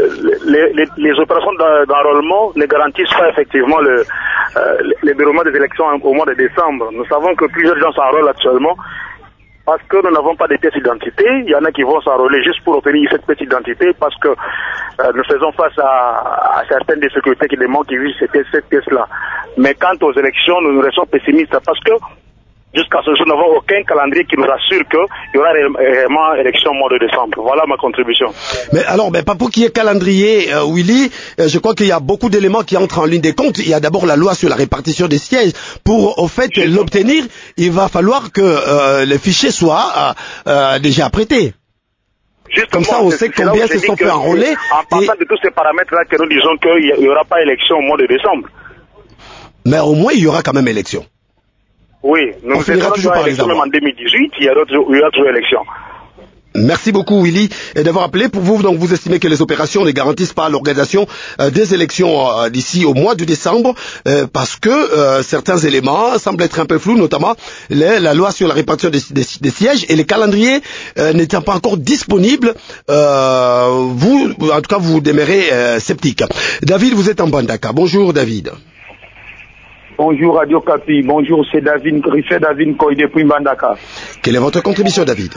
les opérations d'enrôlement ne garantissent pas effectivement le déroulement des élections au mois de décembre. Nous savons que plusieurs gens s'enrôlent actuellement parce que nous n'avons pas de pièce d'identité. Il y en a qui vont s'enrôler juste pour obtenir cette pièce d'identité parce que nous faisons face à certaines difficultés qui demandent qu'ils visent cette pièce-là. Mais quant aux élections, nous restons pessimistes parce que jusqu'à ce jour, nous n'avons aucun calendrier qui nous assure qu'il y aura réellement élection au mois de décembre. Voilà ma contribution. Mais alors, pas pour qu'il y ait calendrier, Willy, je crois qu'il y a beaucoup d'éléments qui entrent en ligne des comptes. Il y a d'abord la loi sur la répartition des sièges. Pour, au fait, l'obtenir, il va falloir que les fichiers soient déjà apprêtés. Justement, comme ça, on sait combien se sont fait enrôler. En partant de tous ces paramètres-là, que nous disons qu'il n'y aura pas élection au mois de décembre. Mais au moins, il y aura quand même élection. Oui, nous finira toujours par élection même en 2018, il y aura toujours élection. Merci beaucoup, Willy, d'avoir appelé. Pour vous, donc, vous estimez que les opérations ne garantissent pas l'organisation des élections d'ici au mois de décembre, parce que certains éléments semblent être un peu flous, notamment la loi sur la répartition des sièges et les calendriers n'étant pas encore disponibles. Vous, en tout cas, vous demeurez sceptique. David, vous êtes en Bandaka. Bonjour, David. Bonjour Radio Kapi, bonjour, c'est David Griffet, David Koy depuis Bandaka. Quelle est votre contribution, David?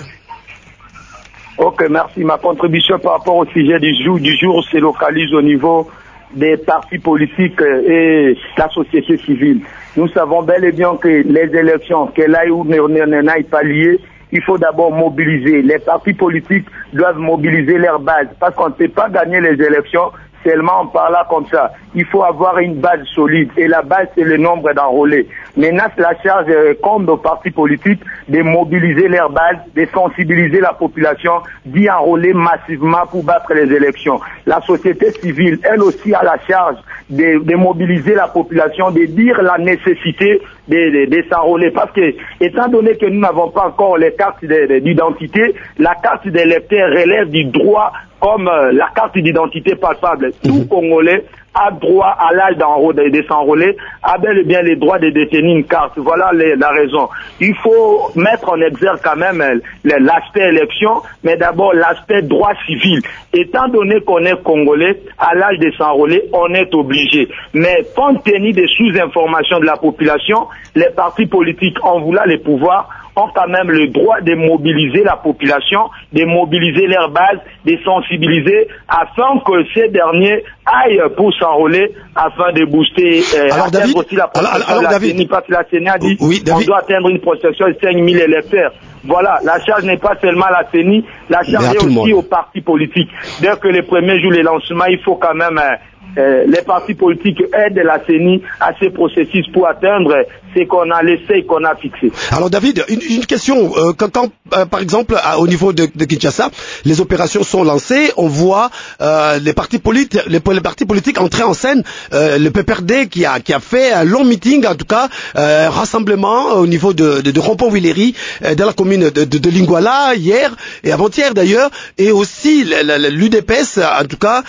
Ok, merci. Ma contribution par rapport au sujet du jour se localise au niveau des partis politiques et la société civile. Nous savons bel et bien que les élections, qu'elles aillent ou n'aillent pas liées, il faut d'abord mobiliser. Les partis politiques doivent mobiliser leur base parce qu'on ne peut pas gagner les élections seulement en parlant comme ça. Il faut avoir une base solide et la base c'est le nombre d'enrôlés. Maintenant la charge compte aux partis politiques de mobiliser leur base, de sensibiliser la population, d'y enrôler massivement pour battre les élections. La société civile, elle aussi a la charge de mobiliser la population, de dire la nécessité de s'enrôler. Parce que, étant donné que nous n'avons pas encore les cartes d'identité, la carte d'électeur relève du droit comme la carte d'identité palpable. Tout Congolais a droit à l'âge de s'enrôler, a bel et bien les droits de détenir une carte. Voilà la raison. Il faut mettre en exergue quand même l'aspect élection, mais d'abord l'aspect droit civil. Étant donné qu'on est Congolais, à l'âge de s'enrôler, on est obligé. Mais compte tenu des sous-informations de la population, les partis politiques, en voulant les pouvoirs, ont quand même le droit de mobiliser la population, de mobiliser leur base, de sensibiliser, afin que ces derniers aillent pour s'enrôler, afin de booster, alors, David, aussi la protection de la CENI, parce que la CENI a dit qu'on doit atteindre une protection de 5 000 électeurs. Voilà, la charge n'est pas seulement à la CENI, la charge est aussi aux partis politiques. Dès que les premiers jours, les lancements, il faut quand même les partis politiques aident la CENI à ces processus pour atteindre ce qu'on a laissé et qu'on a fixé. Alors David, une question, quand par exemple au niveau de Kinshasa, les opérations sont lancées, on voit les partis politiques entrer en scène, le PPRD qui a fait un long meeting, en tout cas rassemblement au niveau de Rond-Point-Villery dans la commune de Lingouala hier et avant-hier d'ailleurs, et aussi l'UDPS, en tout cas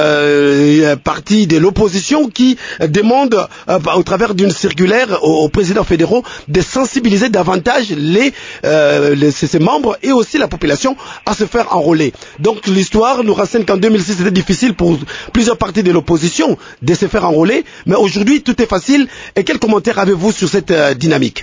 parti de l'opposition qui demande au travers d'une circulaire aux présidents fédéraux de sensibiliser davantage ses membres et aussi la population à se faire enrôler. Donc l'histoire nous renseigne qu'en 2006 c'était difficile pour plusieurs partis de l'opposition de se faire enrôler, mais aujourd'hui tout est facile. Et quel commentaire avez-vous sur cette dynamique?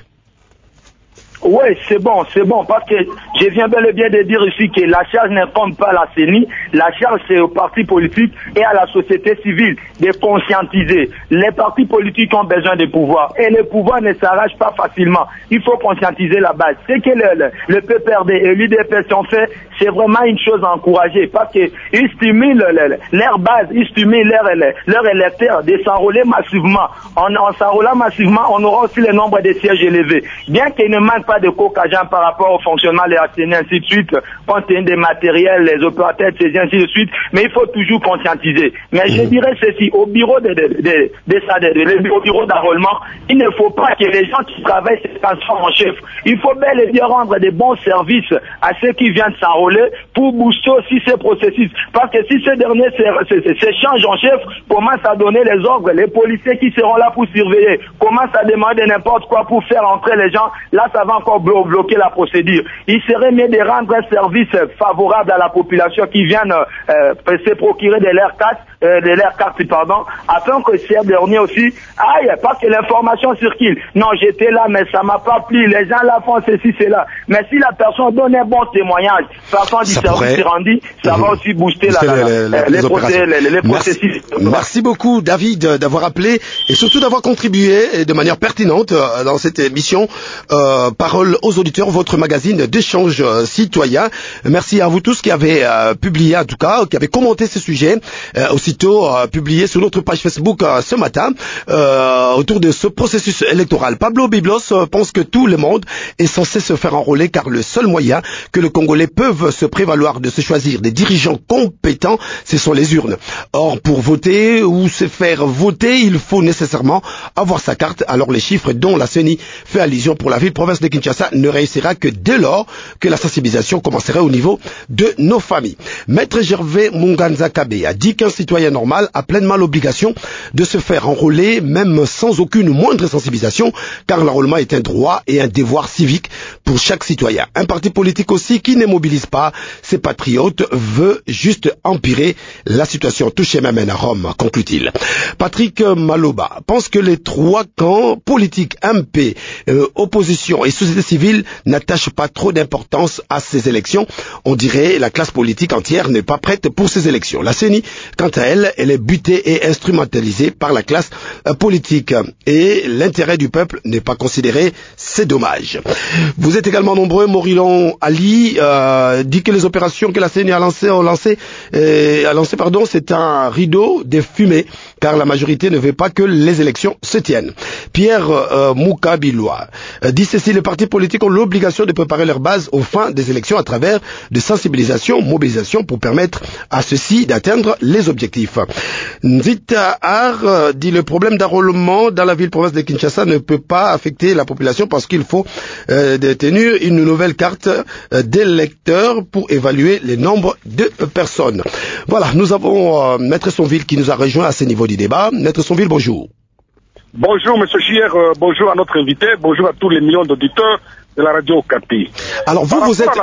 Oui, c'est bon, parce que je viens bel et bien de dire ici que la charge ne compte pas à la CENI, la charge c'est aux partis politiques et à la société civile de conscientiser. Les partis politiques ont besoin de pouvoir et le pouvoir ne s'arrache pas facilement. Il faut conscientiser la base. Ce que le PPRD et l'UDPS ont fait, c'est vraiment une chose à encourager parce qu'ils stimulent leur base, ils stimulent leurs électeurs de s'enrôler massivement. En s'enrôlant massivement, on aura aussi le nombre de sièges élevés. Bien qu'il ne manque pas de coq-agent par rapport au fonctionnement de la CENI, ainsi de suite, compte tenu des matériels, les opérateurs de saisie, ainsi de suite, mais il faut toujours conscientiser. Mais je dirais ceci, au bureau au bureau d'enrôlement, il ne faut pas que les gens qui travaillent se transforment en chef. Il faut bel et bien rendre des bons services à ceux qui viennent s'enrôler pour booster aussi ces processus. Parce que si ces derniers s'échangent en chef, commencent à donner les ordres, les policiers qui seront là pour surveiller, commencent à demander n'importe quoi pour faire entrer les gens, là ça va encore bloquer la procédure. Il serait mieux de rendre un service favorable à la population qui viennent se procurer de leurs cartes, afin que ces derniers aussi aillent, parce que l'information circule. Non, j'étais là, mais ça m'a pas plu. Les gens là font ceci, cela. Mais si la personne donne un bon témoignage, façon du service rendu, ça va aussi booster les processus. Merci beaucoup, David, d'avoir appelé et surtout d'avoir contribué de manière pertinente dans cette émission Parole aux auditeurs, votre magazine d'échange citoyen. Merci à vous tous qui avez publié, en tout cas, qui avez commenté ce sujet, aussitôt publié sur notre page Facebook ce matin, autour de ce processus électoral. Pablo Biblos pense que tout le monde est censé se faire enrôler, car le seul moyen que les Congolais peuvent se prévaloir de se choisir des dirigeants compétents, ce sont les urnes. Or, pour voter ou se faire voter, il faut nécessairement avoir sa carte. Alors les chiffres dont la CENI fait allusion pour la ville-province de Kinshasa ne réussira que dès lors que la sensibilisation commencerait au niveau de nos familles. Maître Gervais Munganza Kabe a dit qu'un citoyen normal a pleinement l'obligation de se faire enrôler, même sans aucune moindre sensibilisation, car l'enrôlement est un droit et un devoir civique pour chaque citoyen. Un parti politique aussi qui ne mobilise pas ses patriotes veut juste empirer la situation. Touché même à Rome, conclut-il. Patrick Maloba pense que les trois camps politiques, MP, opposition et société civile n'attachent pas trop d'importance à ces élections. On dirait la classe politique entière n'est pas prête pour ces élections. La CENI, quant à elle, elle est butée et instrumentalisée par la classe politique et l'intérêt du peuple n'est pas considéré. C'est dommage. Vous êtes également nombreux. Morilon Ali dit que les opérations que la CENI a lancé, c'est un rideau de fumée, car la majorité ne veut pas que les élections se tiennent. Pierre Moukabiloua dit ceci: les partis politiques ont l'obligation de préparer leur base aux fins des élections à travers des sensibilisations, mobilisations pour permettre à ceux-ci d'atteindre les objectifs. Nzita Har dit le problème d'enrôlement dans la ville-province de Kinshasa ne peut pas affecter la population parce qu'il faut détenir une nouvelle carte d'électeurs pour évaluer le nombre de personnes. Voilà, nous avons Maître Sonville qui nous a rejoint à ce niveau du débat. Maître Sonville, bonjour. Bonjour, Monsieur Chier, bonjour à notre invité, bonjour à tous les millions d'auditeurs de la radio Okapi. Alors vous êtes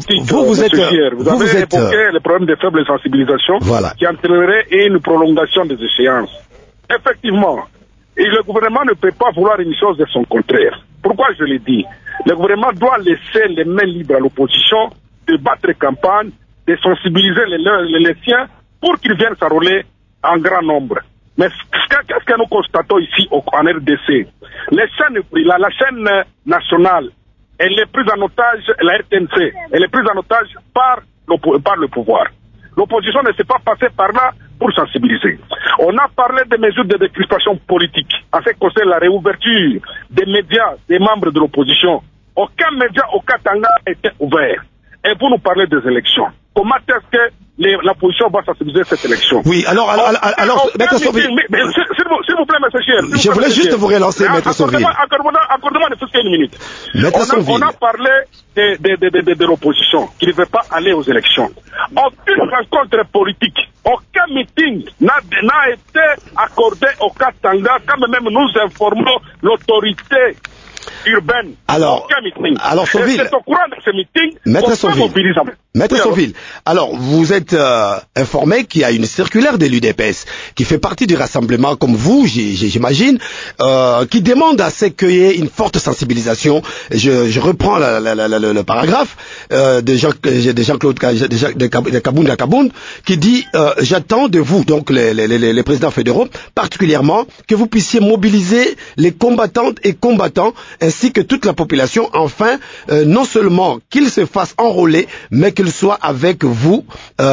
évoqué le problème des faibles sensibilisations qui entraînerait une prolongation des échéances. Effectivement, et le gouvernement ne peut pas vouloir une chose de son contraire. Pourquoi je l'ai dit? Le gouvernement doit laisser les mains libres à l'opposition de battre campagne, de sensibiliser les siens pour qu'ils viennent s'enrôler en grand nombre. Mais qu'est-ce que nous constatons ici en RDC? La chaîne nationale, elle est prise en otage, la RTNC, elle est prise en otage par le pouvoir. L'opposition ne s'est pas passée par là pour sensibiliser. On a parlé des mesures de décrispation politique. En ce qui concerne la réouverture des médias, des membres de l'opposition, aucun média au Katanga n'a été ouvert. Et vous nous parlez des élections. Comment est-ce que l'opposition va sensibiliser cette élection? Oui, alors, Maître Sonville. S'il vous plaît, Maître Chier. Je voulais juste vous relancer, Maître Sonville. Accordez-moi ne fût-ce qu'une minute. On a parlé de l'opposition qui ne veut pas aller aux élections. Aucune rencontre politique, aucun meeting n'a été accordé au Katanga, quand même nous informons l'autorité urbaine. Alors Sonville, c'est au courant de ce meeting, Maître Sonville, alors vous êtes informé qu'il y a une circulaire de l'UDPS qui fait partie du rassemblement comme vous, j'imagine, qui demande à ce qu'il y ait une forte sensibilisation. Je reprends le paragraphe de Jean-Claude Kabound qui dit j'attends de vous, donc les présidents fédéraux, particulièrement que vous puissiez mobiliser les combattantes et combattants ainsi que toute la population, enfin, non seulement qu'ils se fassent enrôler, mais qu'ils soient avec vous,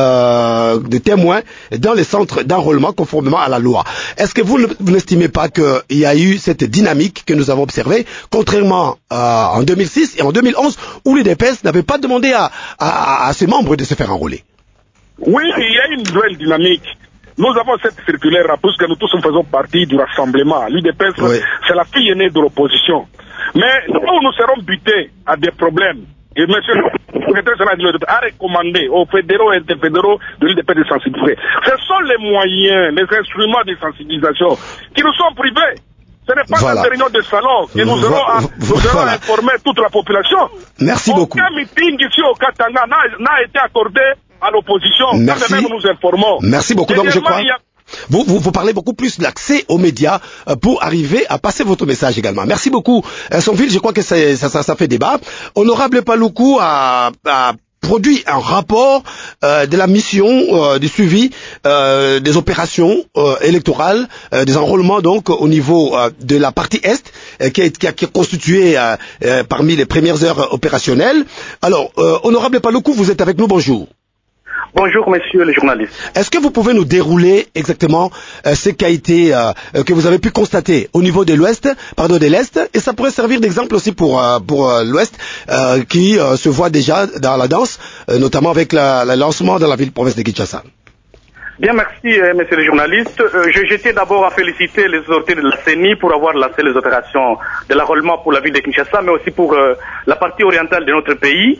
des témoins, dans les centres d'enrôlement conformément à la loi. Est-ce que vous n'estimez pas qu'il y a eu cette dynamique que nous avons observée, contrairement en 2006 et en 2011, où l'UDPS n'avait pas demandé à ses membres de se faire enrôler? Oui, il y a une nouvelle dynamique. Nous avons cette circulaire, puisque nous tous faisons partie du rassemblement. L'UDPS, c'est la fille aînée de l'opposition. Mais nous serons butés à des problèmes. Et monsieur le secrétaire général de l'UDPS a recommandé aux fédéraux et interfédéraux de l'UDPS de sensibiliser. Ce sont les moyens, les instruments de sensibilisation qui nous sont privés. Ce n'est pas Voilà. une réunion de salon que nous allons informer toute la population. Merci beaucoup. Aucun meeting ici au Katanga n'a été accordé à l'opposition. Merci. Même nous informons. Merci beaucoup. Donc je crois... Vous parlez beaucoup plus de l'accès aux médias pour arriver à passer votre message également. Merci beaucoup, Sonville. Je crois que ça fait débat. Honorable Paloukou a produit un rapport de la mission du suivi des opérations électorales, des enrôlements donc au niveau de la partie Est, qui est constituée parmi les premières heures opérationnelles. Alors, Honorable Paloukou, vous êtes avec nous, bonjour. Bonjour, messieurs les journalistes. Est-ce que vous pouvez nous dérouler exactement ce qui a été, que vous avez pu constater au niveau de l'Est, de l'Est, et ça pourrait servir d'exemple aussi pour l'Ouest, qui se voit déjà dans la danse, notamment avec le lancement dans la ville-province de Kinshasa. Bien, merci, messieurs les journalistes. Je tiens d'abord à féliciter les autorités de la CENI pour avoir lancé les opérations de l'enrôlement pour la ville de Kinshasa, mais aussi pour la partie orientale de notre pays.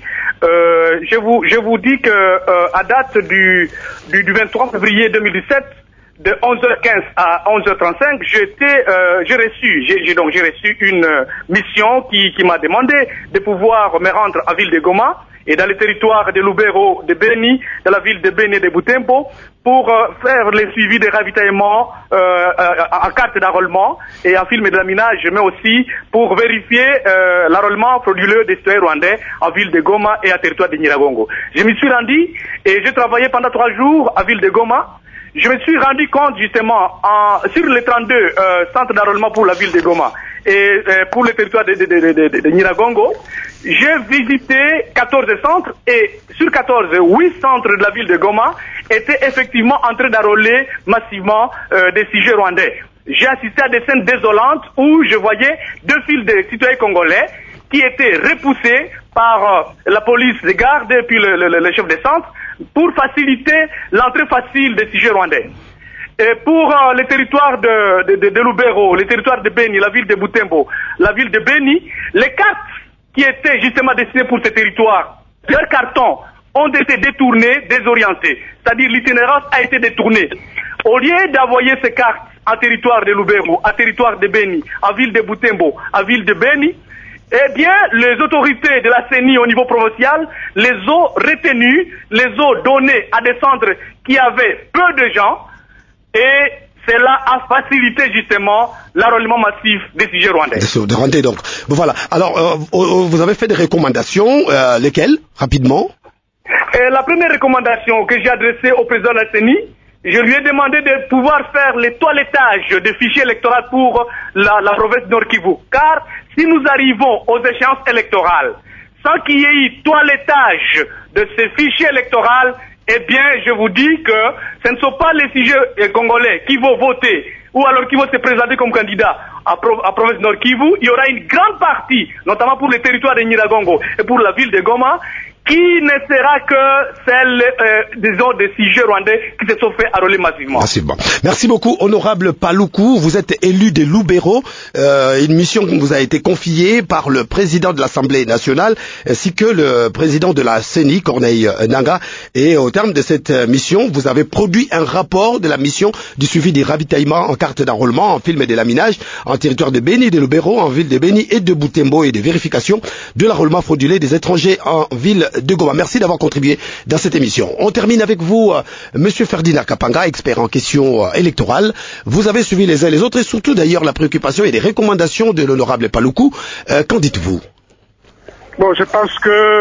Je vous dis que à date du 23 février 2017, de 11h15 à 11h35, j'ai reçu une mission qui m'a demandé de pouvoir me rendre à ville de Goma et dans les territoires de Lubero, de Beni, de la ville de Beni et de Butembo, pour faire le suivi des ravitaillements en carte d'enrôlement et en film de laminage, mais aussi pour vérifier l'enrôlement frauduleux des citoyens rwandais en ville de Goma et à territoire de Nyiragongo. Je m'y suis rendu et j'ai travaillé pendant 3 jours à ville de Goma. Je me suis rendu compte justement sur les 32 centres d'enrôlement pour la ville de Goma et pour le territoire de Nyiragongo, j'ai visité 14 centres et sur 14, 8 centres de la ville de Goma étaient effectivement en train d'enrôler massivement des sujets rwandais. J'ai assisté à des scènes désolantes où je voyais 2 files de citoyens congolais qui étaient repoussés par la police de garde et puis le chef de centre pour faciliter l'entrée facile des sujets rwandais. Et pour les territoires de Lubero, les territoires de Beni, la ville de Butembo, la ville de Beni, les cartes qui étaient justement destinées pour ces territoires, leurs cartons ont été détournés, désorientés. C'est-à-dire l'itinérance a été détournée. Au lieu d'envoyer ces cartes en territoire de Lubero, en territoire de Beni, en ville de Butembo, en ville de Beni, eh bien, les autorités de la CENI au niveau provincial les ont retenus, les ont donnés à des centres qui avaient peu de gens, et cela a facilité justement l'enrôlement massif des sujets rwandais. De Rwandais donc. Bon, voilà. Alors, vous avez fait des recommandations, lesquelles, rapidement? La première recommandation que j'ai adressée au président de la CENI, je lui ai demandé de pouvoir faire le toilettage des fichiers électoraux pour la province Nord Kivu. Car si nous arrivons aux échéances électorales sans qu'il y ait eu toilettage de ces fichiers électoraux, eh bien, je vous dis que ce ne sont pas les sujets congolais qui vont voter ou alors qui vont se présenter comme candidats à province Nord Kivu. Il y aura une grande partie, notamment pour le territoire de Nyiragongo et pour la ville de Goma, qui ne sera que celle, disons, des sujets rwandais qui se sont fait enrôler massivement. Merci beaucoup, Honorable Paloukou. Vous êtes élu de Lubero. Une mission qui vous a été confiée par le président de l'Assemblée nationale ainsi que le président de la CENI, Corneille Nangaa. Et au terme de cette mission, vous avez produit un rapport de la mission du suivi des ravitaillements en carte d'enrôlement, en film et de laminage, en territoire de Beni, de Lubero, en ville de Beni et de Butembo, et de vérification de l'enrôlement fraudulé des étrangers en ville de Goma. Merci d'avoir contribué dans cette émission. On termine avec vous, Monsieur Ferdinand Kapanga, expert en questions électorales. Vous avez suivi les uns les autres et surtout d'ailleurs la préoccupation et les recommandations de l'honorable Paloukou. Qu'en dites-vous? Bon, je pense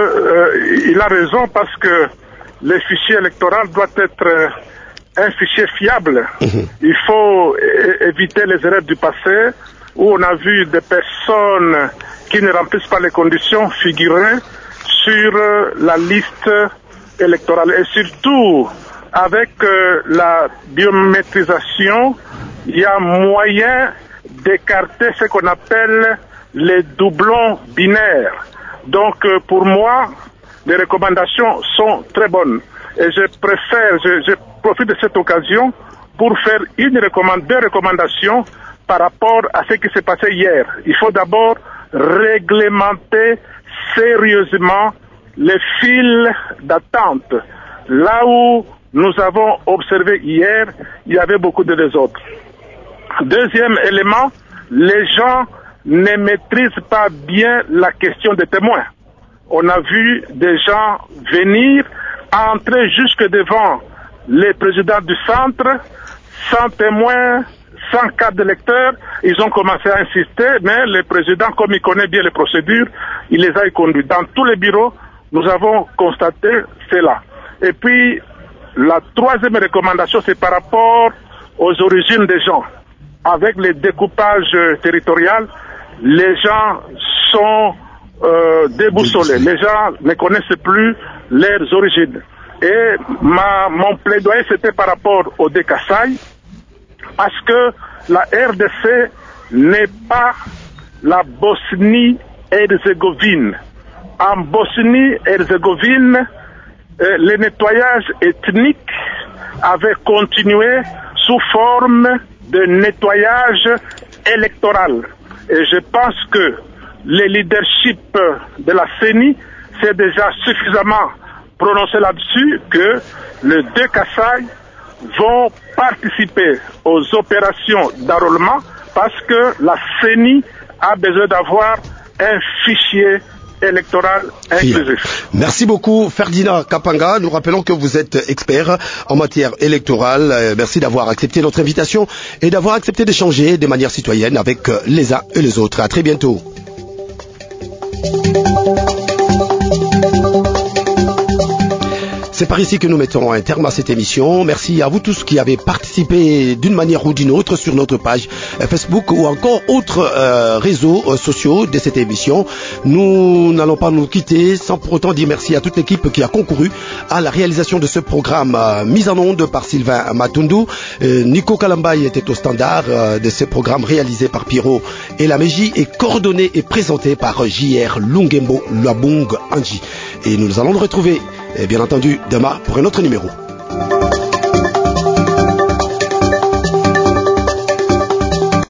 que il a raison parce que le fichier électoral doit être un fichier fiable. Il faut éviter les erreurs du passé où on a vu des personnes qui ne remplissent pas les conditions figurer sur la liste électorale. Et surtout, avec la biométrisation, il y a moyen d'écarter ce qu'on appelle les doublons binaires. Donc, pour moi, les recommandations sont très bonnes. Et je profite de cette occasion pour faire deux recommandations par rapport à ce qui s'est passé hier. Il faut d'abord réglementer sérieusement les files d'attente. Là où nous avons observé hier, il y avait beaucoup de désordre. Deuxième élément, les gens ne maîtrisent pas bien la question des témoins. On a vu des gens venir, entrer jusque devant les présidents du centre, sans témoins, sans carte de lecteur. Ils ont commencé à insister, mais le président, comme il connaît bien les procédures, il les a conduits. Dans tous les bureaux, nous avons constaté cela. Et puis, la troisième recommandation, c'est par rapport aux origines des gens. Avec les découpages territoriaux, les gens sont déboussolés. Les gens ne connaissent plus leurs origines. Et mon plaidoyer, c'était par rapport au Kasaï, parce que la RDC n'est pas la Bosnie-Herzégovine. En Bosnie-Herzégovine, le nettoyage ethnique avait continué sous forme de nettoyage électoral. Et je pense que le leadership de la CENI s'est déjà suffisamment prononcé là-dessus que les deux Kasaï vont participer aux opérations d'enrôlement parce que la CENI a besoin d'avoir un fichier électoral inclusif. Merci beaucoup Ferdinand Kapanga. Nous rappelons que vous êtes expert en matière électorale. Merci d'avoir accepté notre invitation et d'avoir accepté d'échanger de manière citoyenne avec les uns et les autres. À très bientôt. C'est par ici que nous mettons un terme à cette émission. Merci à vous tous qui avez participé d'une manière ou d'une autre sur notre page Facebook ou encore autres réseaux sociaux de cette émission. Nous n'allons pas nous quitter sans pour autant dire merci à toute l'équipe qui a concouru à la réalisation de ce programme mis en onde par Sylvain Matundu. Nico Kalambay était au standard de ce programme réalisé par Pierrot et Lameji et coordonné et présenté par J.R. Lungembo Lwabong Anji. Et nous allons le retrouver, bien entendu, demain pour un autre numéro.